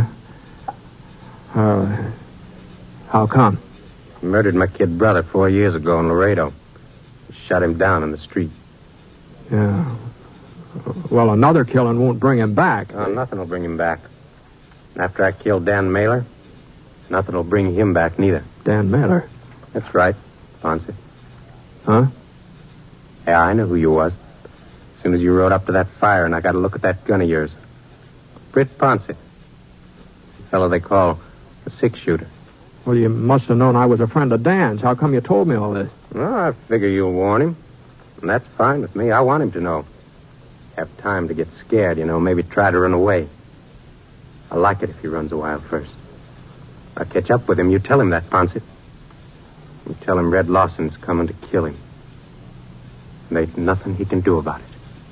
[SPEAKER 12] Uh, how come?
[SPEAKER 13] He murdered my kid brother four years ago in Laredo. Shot him down in the street.
[SPEAKER 12] Yeah. Well, another killing won't bring him back.
[SPEAKER 13] Oh, nothing will bring him back. After I killed Dan Mailer, nothing will bring him back neither.
[SPEAKER 12] Dan Mailer?
[SPEAKER 13] That's right, Ponce.
[SPEAKER 12] Huh?
[SPEAKER 13] Yeah, I knew who you was. As soon as you rode up to that fire and I got a look at that gun of yours. Britt Ponce. The fellow they call a six-shooter.
[SPEAKER 12] Well, you must have known I was a friend of Dan's. How come you told me all this?
[SPEAKER 13] Well, I figure you'll warn him. And that's fine with me. I want him to know. Have time to get scared, you know. Maybe try to run away. I like it if he runs a while first. I'll catch up with him. You tell him that, Ponce. You tell him Red Lawson's coming to kill him. And ain't nothing he can do about it.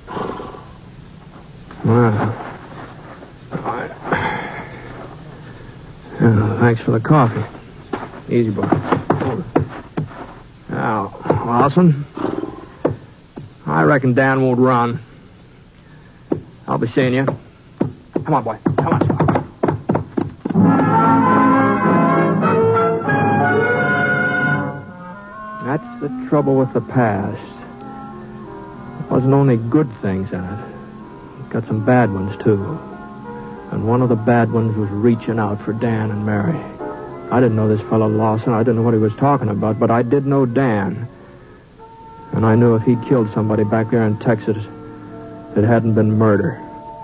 [SPEAKER 12] Well, all right. Uh, thanks for the coffee. Easy, boy. Now, Lawson, I reckon Dan won't run. I'll be seeing you. Come on, boy. Come on. That's the trouble with the past. There wasn't only good things in it. It got some bad ones, too. And one of the bad ones was reaching out for Dan and Mary. I didn't know this fellow Lawson. I didn't know what he was talking about, but I did know Dan. And I knew if he'd killed somebody back there in Texas, it hadn't been murder.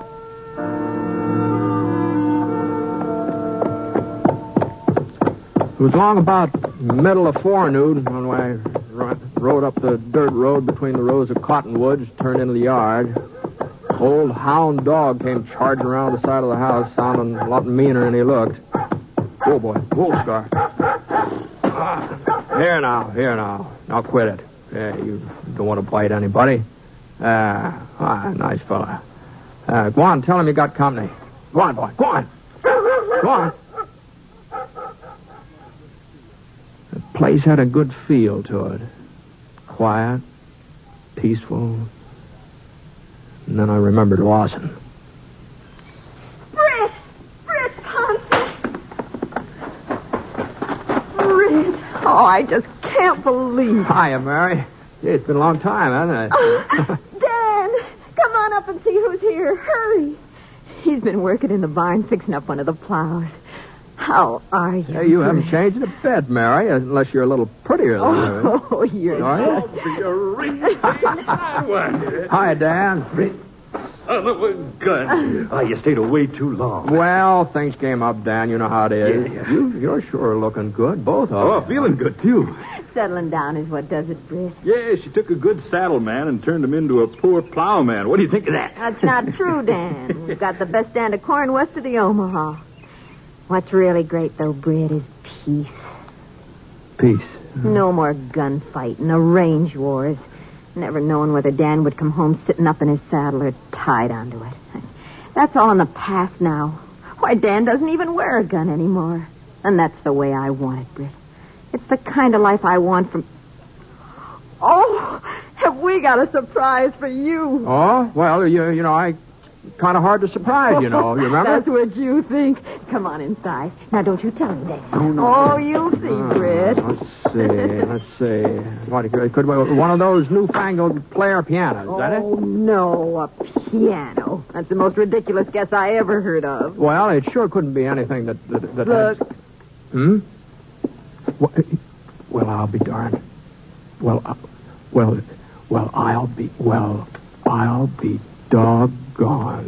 [SPEAKER 12] It was long about middle of forenoon when I rode up the dirt road between the rows of cottonwoods, turned into the yard. Old hound dog came charging around the side of the house, sounding a lot meaner than he looked. Whoa, boy. Whoa, Scar. Ah, here now, here now. Now quit it. Yeah, you don't want to bite anybody. Ah, ah nice fella. Uh, go on, tell him you got company. Go on, boy. Go on. Go on. The place had a good feel to it. Quiet, peaceful. And then I remembered Lawson.
[SPEAKER 14] Britt! Britt Ponce! Britt! Oh, I just can't believe.
[SPEAKER 12] Hiya, Mary. Yeah, it's been a long time, hasn't it?
[SPEAKER 14] Oh, Dan! Come on up and see who's here. Hurry. He's been working in the barn fixing up one of the plows. How are you?
[SPEAKER 12] Hey, you haven't changed a bit, Mary, unless you're a little prettier than her.
[SPEAKER 14] Oh, oh you're
[SPEAKER 12] Sorry? Hi, Dan.
[SPEAKER 15] Son of a gun. Oh, you stayed away too long.
[SPEAKER 12] Well, things came up, Dan. You know how it is.
[SPEAKER 15] Yeah.
[SPEAKER 12] You, you're sure looking good, both of
[SPEAKER 15] Oh,
[SPEAKER 12] you.
[SPEAKER 15] feeling good, too.
[SPEAKER 14] Settling down is what does it, Britt.
[SPEAKER 15] Yeah, she took a good saddle man and turned him into a poor plowman. What do you think of that?
[SPEAKER 14] That's not true, Dan. We've got the best stand of corn west of the Omaha. What's really great, though, Britt, is peace.
[SPEAKER 12] Peace.
[SPEAKER 14] No more gunfighting, no range wars. Never knowing whether Dan would come home sitting up in his saddle or tied onto it. That's all in the past now. Why, Dan doesn't even wear a gun anymore. And that's the way I want it, Britt. It's the kind of life I want from... Oh, have we got a surprise for you?
[SPEAKER 12] Oh, well, you, you know, I... Kind of hard to surprise, you know. You remember?
[SPEAKER 14] That's what you think. Come on inside. Now, don't you tell him, Dan.
[SPEAKER 12] Oh, no.
[SPEAKER 14] Oh, you'll see,
[SPEAKER 12] Uh,
[SPEAKER 14] Britt.
[SPEAKER 12] Let's see. Let's see. What it could be one of those newfangled player pianos, is that it?
[SPEAKER 14] Oh, no, a piano. That's the most ridiculous guess I ever heard of.
[SPEAKER 12] Well, it sure couldn't be anything that... that, that
[SPEAKER 14] Look.
[SPEAKER 12] has... Hmm? Well, well, I'll be darned. Well, uh, well, well, I'll be... Well, I'll be doggone.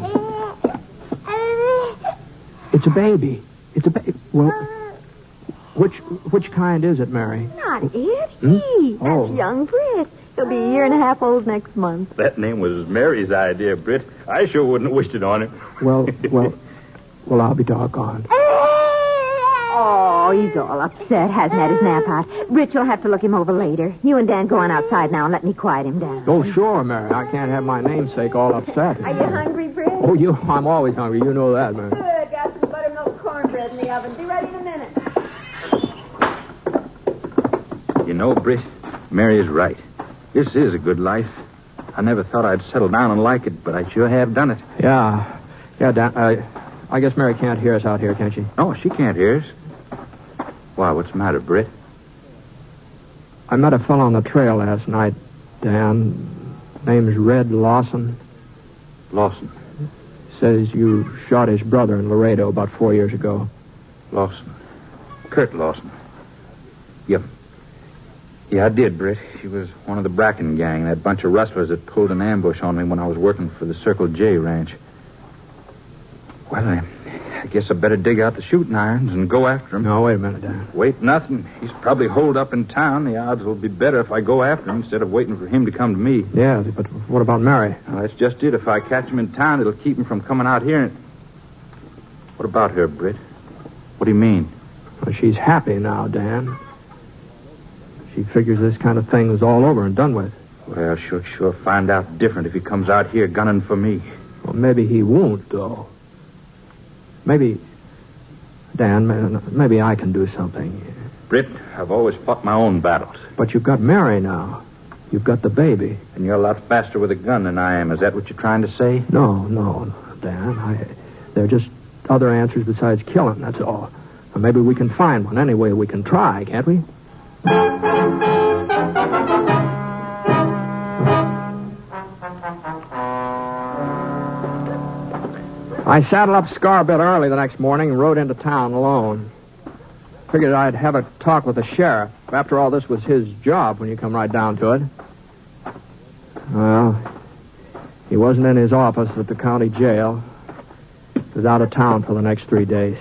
[SPEAKER 12] It's a baby. It's a baby. Well, which which kind is it, Mary?
[SPEAKER 14] Not it.
[SPEAKER 12] Hmm?
[SPEAKER 14] He. That's
[SPEAKER 12] Oh.
[SPEAKER 14] young Britt. He'll be a year and a half old next month.
[SPEAKER 15] That name was Mary's idea, Britt. I sure wouldn't have wished it on him.
[SPEAKER 12] Well, well, well, I'll be doggone.
[SPEAKER 14] Oh, he's all upset. Hasn't had his nap out. Britt, you'll have to look him over later. You and Dan go on outside now and let me quiet him down.
[SPEAKER 12] Oh, sure, Mary. I can't have my namesake all upset.
[SPEAKER 14] Are you hungry, Britt?
[SPEAKER 12] Oh, you? I'm always hungry. You know that, Mary.
[SPEAKER 14] Good. Got some buttermilk cornbread in the oven. Be ready in a minute.
[SPEAKER 15] You know, Britt, Mary is right. This is a good life.
[SPEAKER 16] I never thought I'd settle down and like it, but I sure have done it.
[SPEAKER 12] Yeah. Yeah, Dan, uh, I guess Mary can't hear us out here, can she?
[SPEAKER 16] No, she can't hear us. Why, what's the matter, Britt?
[SPEAKER 12] I met a fellow on the trail last night, Dan. Name's Red Lawson.
[SPEAKER 16] Lawson?
[SPEAKER 12] Says you shot his brother in Laredo about four years ago.
[SPEAKER 16] Lawson. Kurt Lawson. Yep. Yeah, I did, Britt. He was one of the Bracken gang, that bunch of rustlers that pulled an ambush on me when I was working for the Circle J ranch. Well, I, I guess I better dig out the shooting irons and go after him.
[SPEAKER 12] No, wait a minute, Dan.
[SPEAKER 16] Wait, nothing. He's probably holed up in town. The odds will be better if I go after him instead of waiting for him to come to me.
[SPEAKER 12] Yeah, but what about Mary?
[SPEAKER 16] Well, that's just it. If I catch him in town, it'll keep him from coming out here. And... What about her, Britt? What do you mean?
[SPEAKER 12] Well, she's happy now, Dan. She figures this kind of thing is all over and done with.
[SPEAKER 16] Well, she'll sure find out different if he comes out here gunning for me.
[SPEAKER 12] Well, maybe he won't, though. Maybe, Dan, maybe I can do something.
[SPEAKER 16] Britt, I've always fought my own battles.
[SPEAKER 12] But you've got Mary now. You've got the baby.
[SPEAKER 16] And you're a lot faster with a gun than I am. Is that what you're trying to say?
[SPEAKER 12] No, no, Dan. I, they're just other answers besides killing, that's all. Or maybe we can find one. Anyway, we can try, can't we? I saddled up Scar a bit early the next morning and rode into town alone. Figured I'd have a talk with the sheriff. After all, this was his job when you come right down to it. Well, he wasn't in his office at the county jail. He was out of town for the next three days.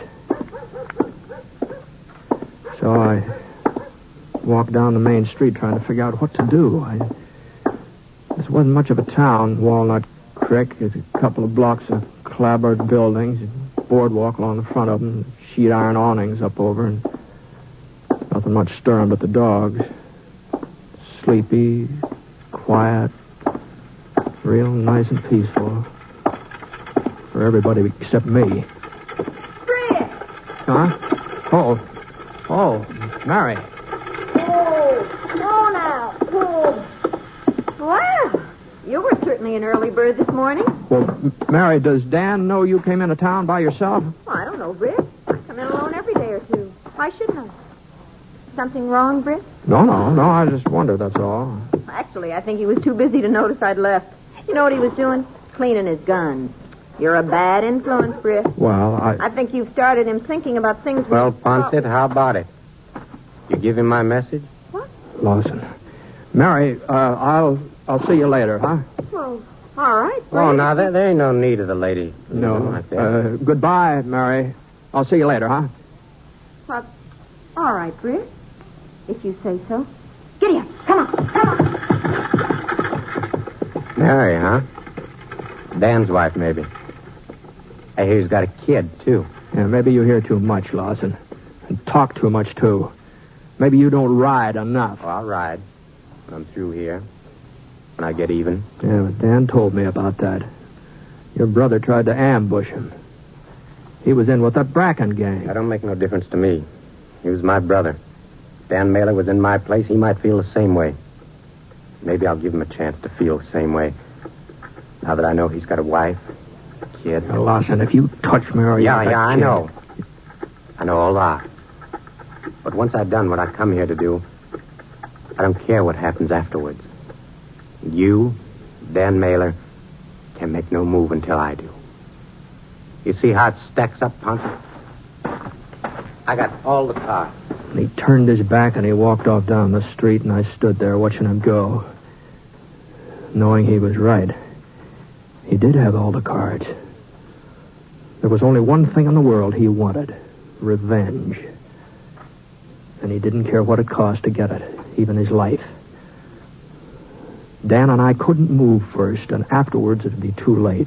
[SPEAKER 12] So I walked down the main street trying to figure out what to do. I, this wasn't much of a town. Walnut Creek is a couple of blocks of clapboard buildings, a boardwalk along the front of them, sheet iron awnings up over, and nothing much stirring but the dogs. Sleepy, quiet, real nice and peaceful. For everybody except me.
[SPEAKER 14] Fred!
[SPEAKER 12] Huh? Oh. Oh, Mary.
[SPEAKER 14] Oh, no now. Oh. Well, you were certainly an early bird this morning.
[SPEAKER 12] Well, M- Mary, does Dan know you came into town by yourself?
[SPEAKER 14] Oh, I don't know, Britt. I come in alone every day or two. Why shouldn't I? Something wrong, Britt?
[SPEAKER 12] No, no, no. I just wondered, that's all.
[SPEAKER 14] Actually, I think he was too busy to notice I'd left. You know what he was doing? Cleaning his guns. You're a bad influence, Britt.
[SPEAKER 12] Well, I...
[SPEAKER 14] I think you've started him thinking about things...
[SPEAKER 13] Well,
[SPEAKER 14] we...
[SPEAKER 13] Ponset, how about it? You give him my message?
[SPEAKER 14] What?
[SPEAKER 12] Lawson. Mary, uh, I'll I'll see you later, huh?
[SPEAKER 14] Well, all right, Britt.
[SPEAKER 13] Oh, now, there, there ain't no need of the lady.
[SPEAKER 12] No.
[SPEAKER 13] Like that.
[SPEAKER 12] Uh, goodbye, Mary. I'll see you later, huh?
[SPEAKER 14] Well, all right, Britt. If you say so. Giddy up. Come on. Come on.
[SPEAKER 13] Mary, huh? Dan's wife, maybe. I hear he's got a kid, too.
[SPEAKER 12] Yeah, maybe you hear too much, Lawson. And talk too much, too. Maybe you don't ride enough.
[SPEAKER 13] Oh, I'll ride. When I'm through here. When I get even.
[SPEAKER 12] Yeah, but Dan told me about that. Your brother tried to ambush him. He was in with that Bracken gang.
[SPEAKER 13] That don't make no difference to me. He was my brother. If Dan Mailer was in my place, he might feel the same way. Maybe I'll give him a chance to feel the same way. Now that I know he's got a wife, a kid.
[SPEAKER 12] Now, Lawson, if you touch Mary...
[SPEAKER 13] Yeah, yeah, I know. I know all that. But once I've done what I come here to do, I don't care what happens afterwards. You, Dan Mailer, can make no move until I do. You see how it stacks up, Ponce? I got all the cards.
[SPEAKER 12] And he turned his back and he walked off down the street, and I stood there watching him go, knowing he was right. He did have all the cards. There was only one thing in the world he wanted. Revenge. And he didn't care what it cost to get it, even his life. Dan and I couldn't move first, and afterwards it'd be too late.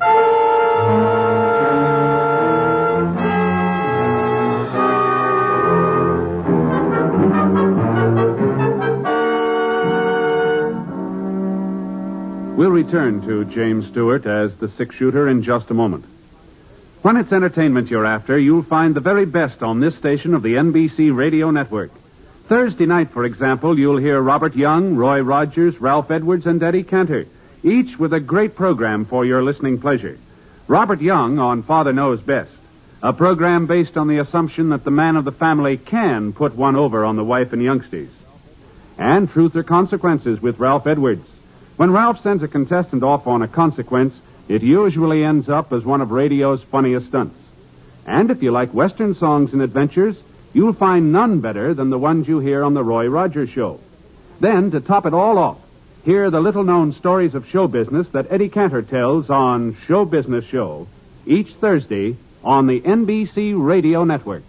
[SPEAKER 11] We'll return to James Stewart as the six-shooter in just a moment. When it's entertainment you're after, you'll find the very best on this station of the N B C Radio Network. Thursday night, for example, you'll hear Robert Young, Roy Rogers, Ralph Edwards, and Eddie Cantor each with a great program for your listening pleasure. Robert Young on Father Knows Best, a program based on the assumption that the man of the family can put one over on the wife and youngsters. And Truth or Consequences with Ralph Edwards. When Ralph sends a contestant off on a consequence, it usually ends up as one of radio's funniest stunts. And if you like Western songs and adventures, you'll find none better than the ones you hear on the Roy Rogers Show. Then, to top it all off, hear the little-known stories of show business that Eddie Cantor tells on Show Business Show each Thursday on the N B C Radio Network.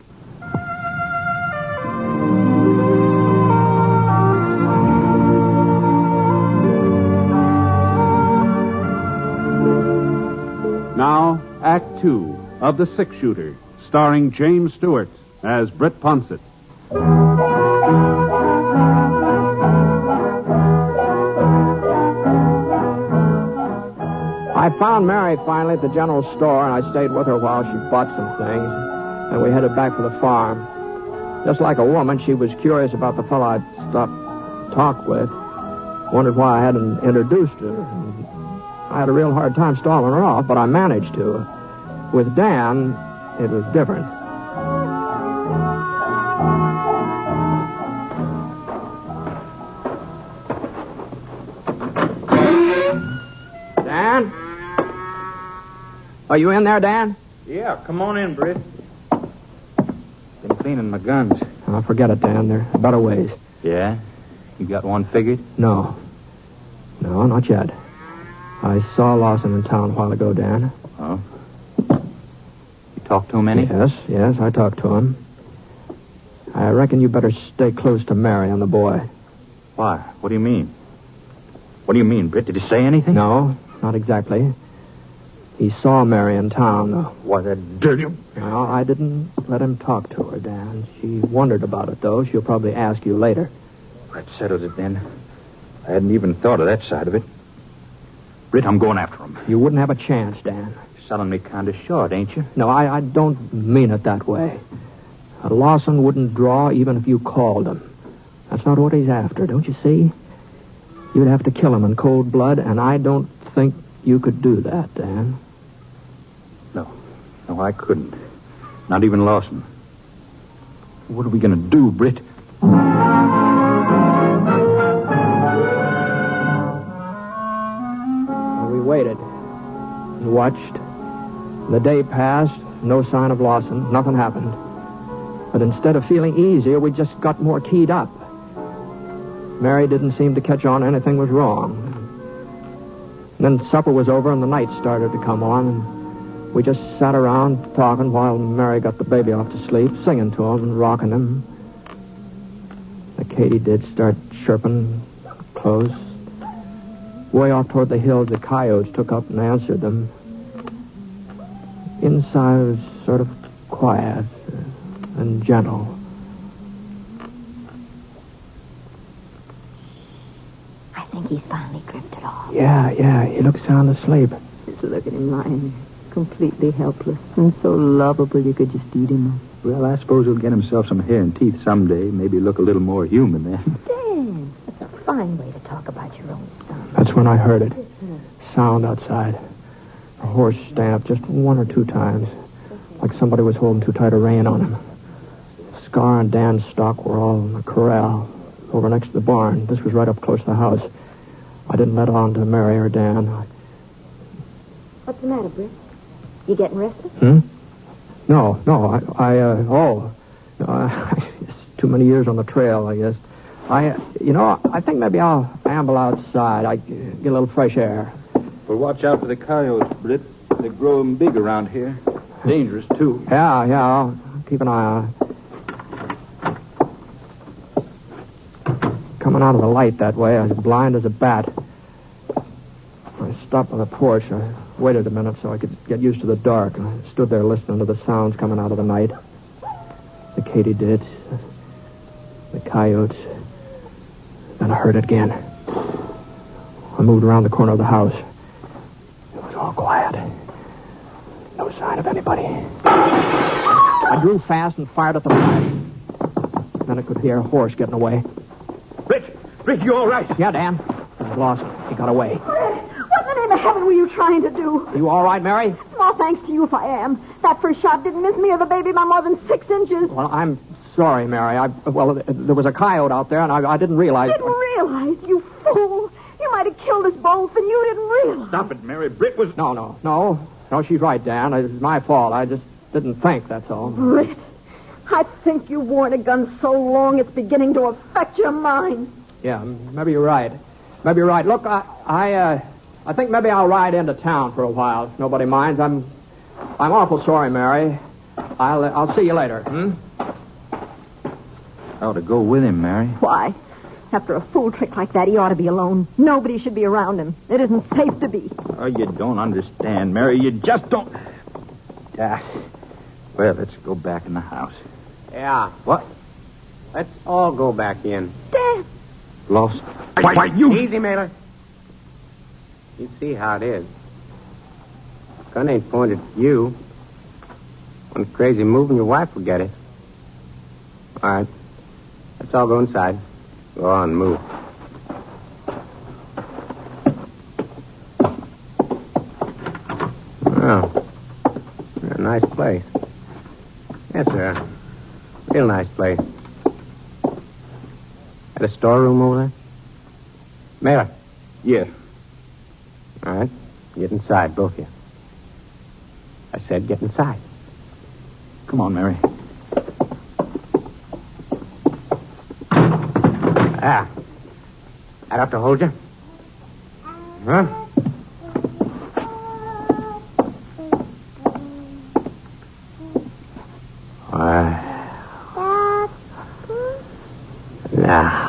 [SPEAKER 11] Now, Act Two of The Six Shooter, starring James Stewart as Britt Ponsett.
[SPEAKER 12] I found Mary finally at the general store, and I stayed with her while she bought some things. And we headed back for the farm. Just like a woman, she was curious about the fellow I'd stopped to talk with. Wondered why I hadn't introduced her. And I had a real hard time stalling her off, but I managed to. With Dan, it was different. Dan? Are you in there, Dan?
[SPEAKER 16] Yeah, come on in, Britt. Been cleaning my guns.
[SPEAKER 12] Oh, forget it, Dan. There are better ways.
[SPEAKER 16] Yeah? You got one figured?
[SPEAKER 12] No. No, not yet. I saw Lawson in town a while ago, Dan.
[SPEAKER 16] Oh? You talked to him any?
[SPEAKER 12] Yes, yes, I talked to him. I reckon you better stay close to Mary and the boy.
[SPEAKER 16] Why? What do you mean? What do you mean, Britt? Did he say anything?
[SPEAKER 12] No, not exactly. He saw Mary in town, though.
[SPEAKER 16] Why, that dirty...
[SPEAKER 12] Well, I didn't let him talk to her, Dan. She wondered about it, though. She'll probably ask you later.
[SPEAKER 16] That settles it, then. I hadn't even thought of that side of it. Britt, I'm going after him.
[SPEAKER 12] You wouldn't have a chance, Dan.
[SPEAKER 16] You're selling me kind of short, ain't you?
[SPEAKER 12] No, I, I don't mean it that way. A Lawson wouldn't draw even if you called him. That's not what he's after, don't you see? You'd have to kill him in cold blood, and I don't think you could do that, Dan.
[SPEAKER 16] No. No, I couldn't. Not even Lawson. What are we going to do, Britt?
[SPEAKER 12] We waited and watched. The day passed, no sign of Lawson. Nothing happened. But instead of feeling easier, we just got more keyed up. Mary didn't seem to catch on anything was wrong. And then supper was over and the night started to come on. And we just sat around talking while Mary got the baby off to sleep, singing to him and rocking him. The katydids start chirping close. Way off toward the hills, the coyotes took up and answered them. Inside was sort of quiet and gentle.
[SPEAKER 14] I think he's finally drifted off.
[SPEAKER 12] Yeah, yeah, he looks sound asleep.
[SPEAKER 14] Just look at him lying there, completely helpless and so lovable you could just eat him up.
[SPEAKER 16] Well, I suppose he'll get himself some hair and teeth someday. Maybe look a little more human then.
[SPEAKER 14] Dan, that's a fine way to talk about your own son.
[SPEAKER 12] That's when I heard it. Sound outside. A horse stamped just one or two times, like somebody was holding too tight a rein on him. Scar and Dan's stock were all in the corral over next to the barn. This was right up close to the house. I didn't let on to Mary or Dan.
[SPEAKER 14] What's the matter, Britt? You getting restless?
[SPEAKER 12] Hmm? No, no, I, I uh, oh, no, I, it's too many years on the trail, I guess. I, uh, you know, I think maybe I'll amble outside. I get a little fresh air.
[SPEAKER 16] But watch out for the coyotes, Britt. They're growing big around here. Dangerous, too.
[SPEAKER 12] Yeah, yeah, I'll keep an eye on it. Coming out of the light that way, I was blind as a bat. I stopped on the porch. I waited a minute so I could get used to the dark. I stood there listening to the sounds coming out of the night. The katydids, the coyotes. Then I heard it again. I moved around the corner of the house. It was all quiet. No sign of anybody. I drew fast and fired at the fire. Then I could hear a horse getting away.
[SPEAKER 16] Britt! Britt, you all right?
[SPEAKER 12] Yeah, Dan. I was lost. He got away.
[SPEAKER 14] Britt, heaven were you trying to do?
[SPEAKER 12] You all right, Mary?
[SPEAKER 14] Small thanks to you if I am. That first shot didn't miss me or the baby by more than six inches.
[SPEAKER 12] Well, I'm sorry, Mary. I Well, there was a coyote out there, and I, I didn't realize...
[SPEAKER 14] Didn't realize, you fool. You might have killed us both, and you didn't realize.
[SPEAKER 15] Stop it, Mary. Britt was...
[SPEAKER 12] No, no, no. No, she's right, Dan. It's my fault. I just didn't think, that's all.
[SPEAKER 14] Britt, I think you've worn a gun so long it's beginning to affect your mind.
[SPEAKER 12] Yeah, maybe you're right. Maybe you're right. Look, I, I, uh, I think maybe I'll ride into town for a while. If nobody minds. I'm, I'm awful sorry, Mary. I'll, uh, I'll see you later. Hmm.
[SPEAKER 16] I ought to go with him, Mary.
[SPEAKER 14] Why? After a fool trick like that, he ought to be alone. Nobody should be around him. It isn't safe to be.
[SPEAKER 16] Oh, you don't understand, Mary. You just don't. Ah. Well, let's go back in the house.
[SPEAKER 13] Yeah. What? Let's all go back in.
[SPEAKER 14] Dad.
[SPEAKER 16] Lost.
[SPEAKER 13] Why, why, you... Easy, Mailer. You see how it is. Gun ain't pointed at you. One crazy move and your wife will get it. All right. Let's all go inside. Go on, move. Well, a nice place. Yes, sir. Real nice place. Got a storeroom over there? Mailer.
[SPEAKER 16] Yes.
[SPEAKER 13] All right. Get inside, both of you. I said get inside.
[SPEAKER 16] Come on, Mary.
[SPEAKER 13] Ah. That have to hold you? Huh? Uh, now.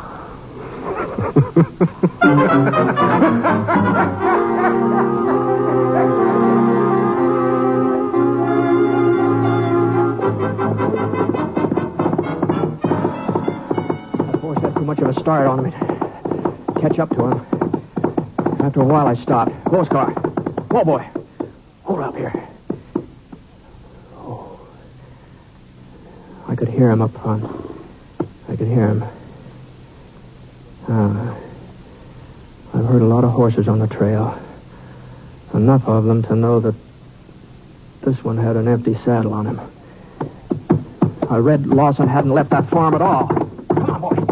[SPEAKER 12] Much of a start on me to catch up to him. After a while, I stopped. Close car. Whoa, boy. Hold up here. Oh. I could hear him up front. I could hear him. Uh, I've heard a lot of horses on the trail. Enough of them to know that this one had an empty saddle on him. I read Lawson hadn't left that farm at all. Come on, boy.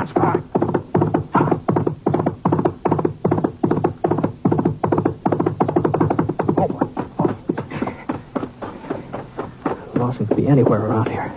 [SPEAKER 12] Anywhere around here.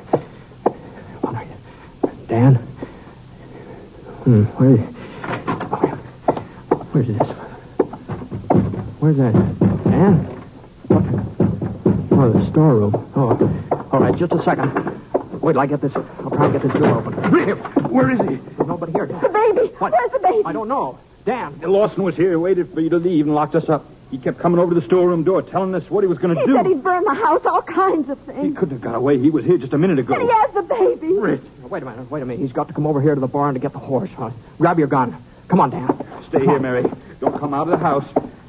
[SPEAKER 12] Dan? Hmm, where, where's this? Where's that? Dan? What? Oh, the storeroom. Oh, all right, just a second. Wait till I get this. I'll try and get this door open.
[SPEAKER 15] Rip! Where is he?
[SPEAKER 12] There's nobody here, Dan.
[SPEAKER 14] The baby!
[SPEAKER 12] What?
[SPEAKER 14] Where's the baby?
[SPEAKER 12] I don't know. Dan.
[SPEAKER 15] Lawson was here, waited for you to leave, and locked us up. He kept coming over to the storeroom door, telling us what he was going to
[SPEAKER 14] he
[SPEAKER 15] do.
[SPEAKER 14] He said he'd burn the house, all kinds of things.
[SPEAKER 15] He couldn't have got away. He was here just a minute ago.
[SPEAKER 14] And he has the baby.
[SPEAKER 15] Rich.
[SPEAKER 12] Wait a minute, wait a minute. He's got to come over here to the barn to get the horse. Huh? Grab your gun. Come on, Dan.
[SPEAKER 15] Stay
[SPEAKER 12] come
[SPEAKER 15] here,
[SPEAKER 12] on.
[SPEAKER 15] Mary. Don't come out of the house.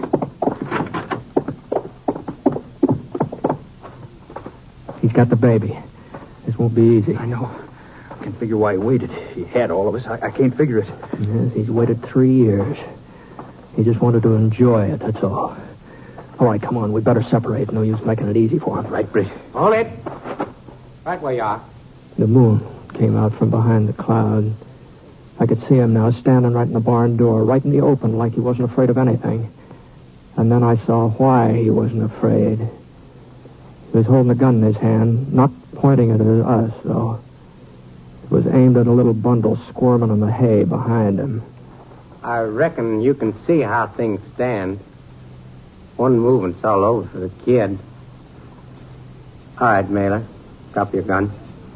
[SPEAKER 12] He's got the baby. This won't be easy.
[SPEAKER 15] I know. I can't figure why he waited. He had all of us. I, I can't figure it.
[SPEAKER 12] Yes, he's waited three years. He just wanted to enjoy it, that's all. All right, come on. We better separate. No use making it easy for him.
[SPEAKER 15] Right, Britt.
[SPEAKER 13] Hold it. Right where you are.
[SPEAKER 12] The moon came out from behind the cloud. I could see him now standing right in the barn door, right in the open, like he wasn't afraid of anything. And then I saw why he wasn't afraid. He was holding a gun in his hand, not pointing it at us, though. It was aimed at a little bundle squirming in the hay behind him.
[SPEAKER 13] I reckon you can see how things stand. One movement's all over for the kid. All right, Mailer. Drop your gun.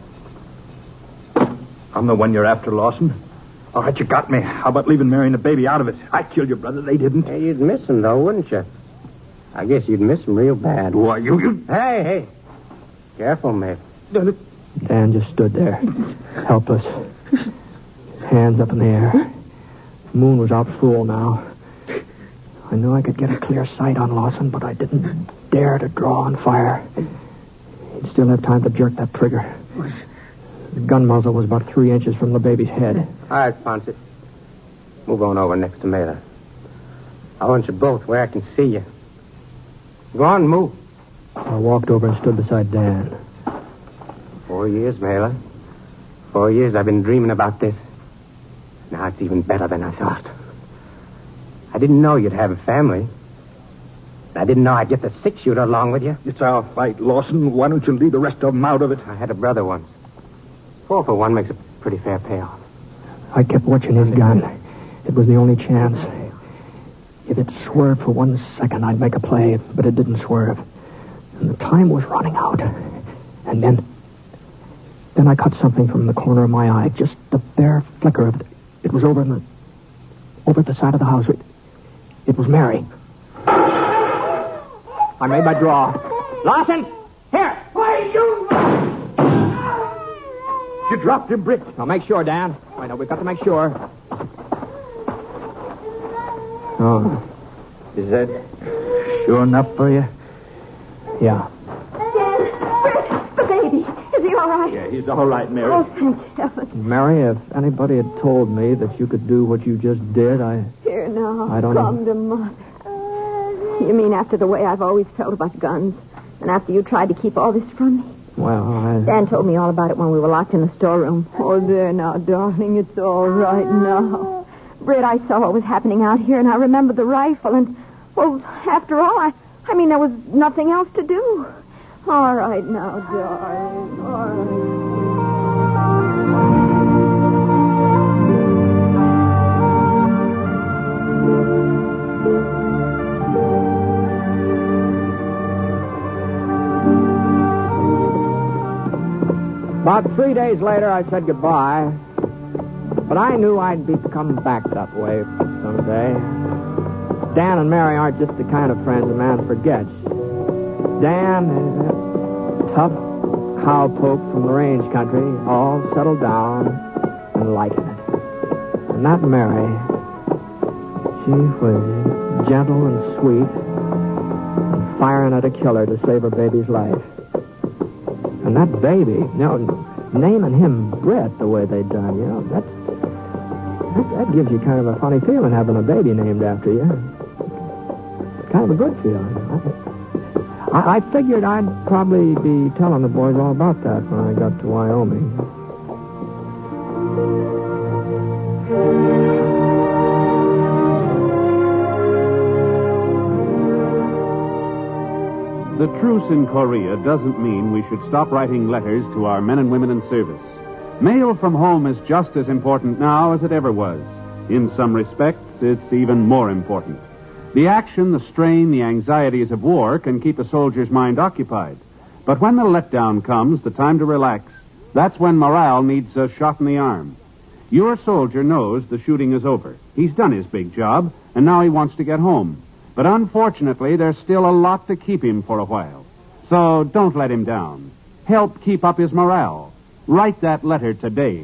[SPEAKER 15] I'm the one you're after, Lawson. All right, you got me. How about leaving Mary and the baby out of it? I killed your brother. They didn't.
[SPEAKER 13] Hey, you'd miss him, though, wouldn't you? I guess you'd miss him real bad.
[SPEAKER 15] Why, you... you...
[SPEAKER 13] Hey, hey. Careful, mate.
[SPEAKER 12] Dan just stood there, helpless. His hands up in the air. The moon was out full now. I knew I could get a clear sight on Lawson, but I didn't dare to draw and fire. He'd still have time to jerk that trigger. The gun muzzle was about three inches from the baby's head.
[SPEAKER 13] All right, Ponce. Move on over next to Mailer. I want you both where I can see you. Go on and move.
[SPEAKER 12] I walked over and stood beside Dan.
[SPEAKER 13] Four years, Mela. Four years I've been dreaming about this. Now it's even better than I thought. I didn't know you'd have a family. I didn't know I'd get the six-shooter along with you.
[SPEAKER 15] It's our fight, Lawson. Why don't you leave the rest of them out of it?
[SPEAKER 13] I had a brother once. Four for one makes a pretty fair payoff.
[SPEAKER 12] I kept watching his gun. It was the only chance. If it swerved for one second, I'd make a play, but it didn't swerve. And the time was running out. And then... Then I caught something from the corner of my eye. Just the bare flicker of it. It was over in the... Over at the side of the house. It, it was Mary. I made my draw. Lawson! Here!
[SPEAKER 15] Why, you... You dropped him, Britt.
[SPEAKER 12] Now, make sure, Dan. I know, we've got to make sure. Oh.
[SPEAKER 15] Is that sure enough for you?
[SPEAKER 12] Yeah.
[SPEAKER 14] Dan, the baby. Is he all right?
[SPEAKER 15] Yeah, he's all right, Mary.
[SPEAKER 14] Oh, thank heaven.
[SPEAKER 12] Mary, if anybody had told me that you could do what you just did, I...
[SPEAKER 14] Here now.
[SPEAKER 12] I don't
[SPEAKER 14] Come
[SPEAKER 12] know.
[SPEAKER 14] to Mother. You mean after the way I've always felt about guns? And after you tried to keep all this from me?
[SPEAKER 12] Well, I...
[SPEAKER 14] Dan told me all about it when we were locked in the storeroom. Oh, there now, darling. It's all right now. Britt, I saw what was happening out here, and I remembered the rifle, and, well, after all, I, I mean, there was nothing else to do. All right now, darling. All right.
[SPEAKER 12] About three days later, I said goodbye. But I knew I'd be coming back that way someday. Dan and Mary aren't just the kind of friends a man forgets. Dan, uh, tough cowpoke from the range country, all settled down and liking it. And that Mary, she was gentle and sweet and firing at a killer to save her baby's life. And that baby, you know, naming him Britt the way they done, you know, that's, that, that gives you kind of a funny feeling having a baby named after you. Kind of a good feeling. I, I figured I'd probably be telling the boys all about that when I got to Wyoming.
[SPEAKER 11] The truce in Korea doesn't mean we should stop writing letters to our men and women in service. Mail from home is just as important now as it ever was. In some respects, it's even more important. The action, the strain, the anxieties of war can keep a soldier's mind occupied. But when the letdown comes, the time to relax, that's when morale needs a shot in the arm. Your soldier knows the shooting is over. He's done his big job, and now he wants to get home. But unfortunately, there's still a lot to keep him for a while. So don't let him down. Help keep up his morale. Write that letter today.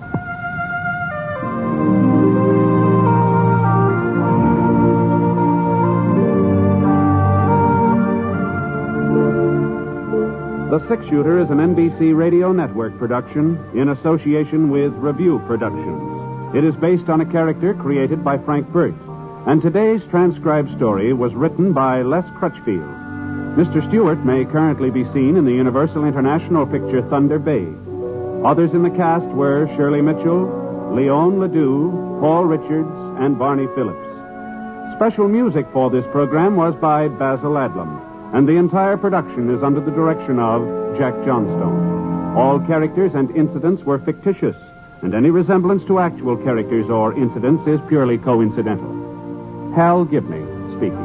[SPEAKER 11] The Six Shooter is an N B C Radio Network production in association with Review Productions. It is based on a character created by Frank Burt. And today's transcribed story was written by Les Crutchfield. Mister Stewart may currently be seen in the Universal International picture Thunder Bay. Others in the cast were Shirley Mitchell, Leon Ledoux, Paul Richards, and Barney Phillips. Special music for this program was by Basil Adlam, and the entire production is under the direction of Jack Johnstone. All characters and incidents were fictitious, and any resemblance to actual characters or incidents is purely coincidental. Hal Gibney speaking.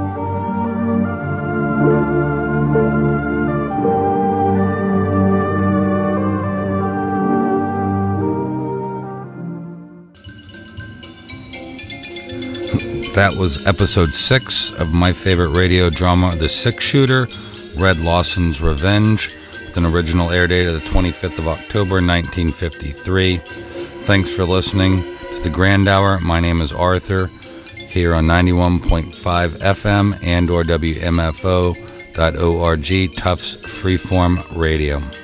[SPEAKER 2] That was episode six of my favorite radio drama, The Six Shooter, Red Lawson's Revenge, with an original air date of the twenty-fifth of October, nineteen fifty-three. Thanks for listening to The Grand Hour. My name is Arthur, here on ninety-one point five F M and or W M F O dot org, Tufts Freeform Radio.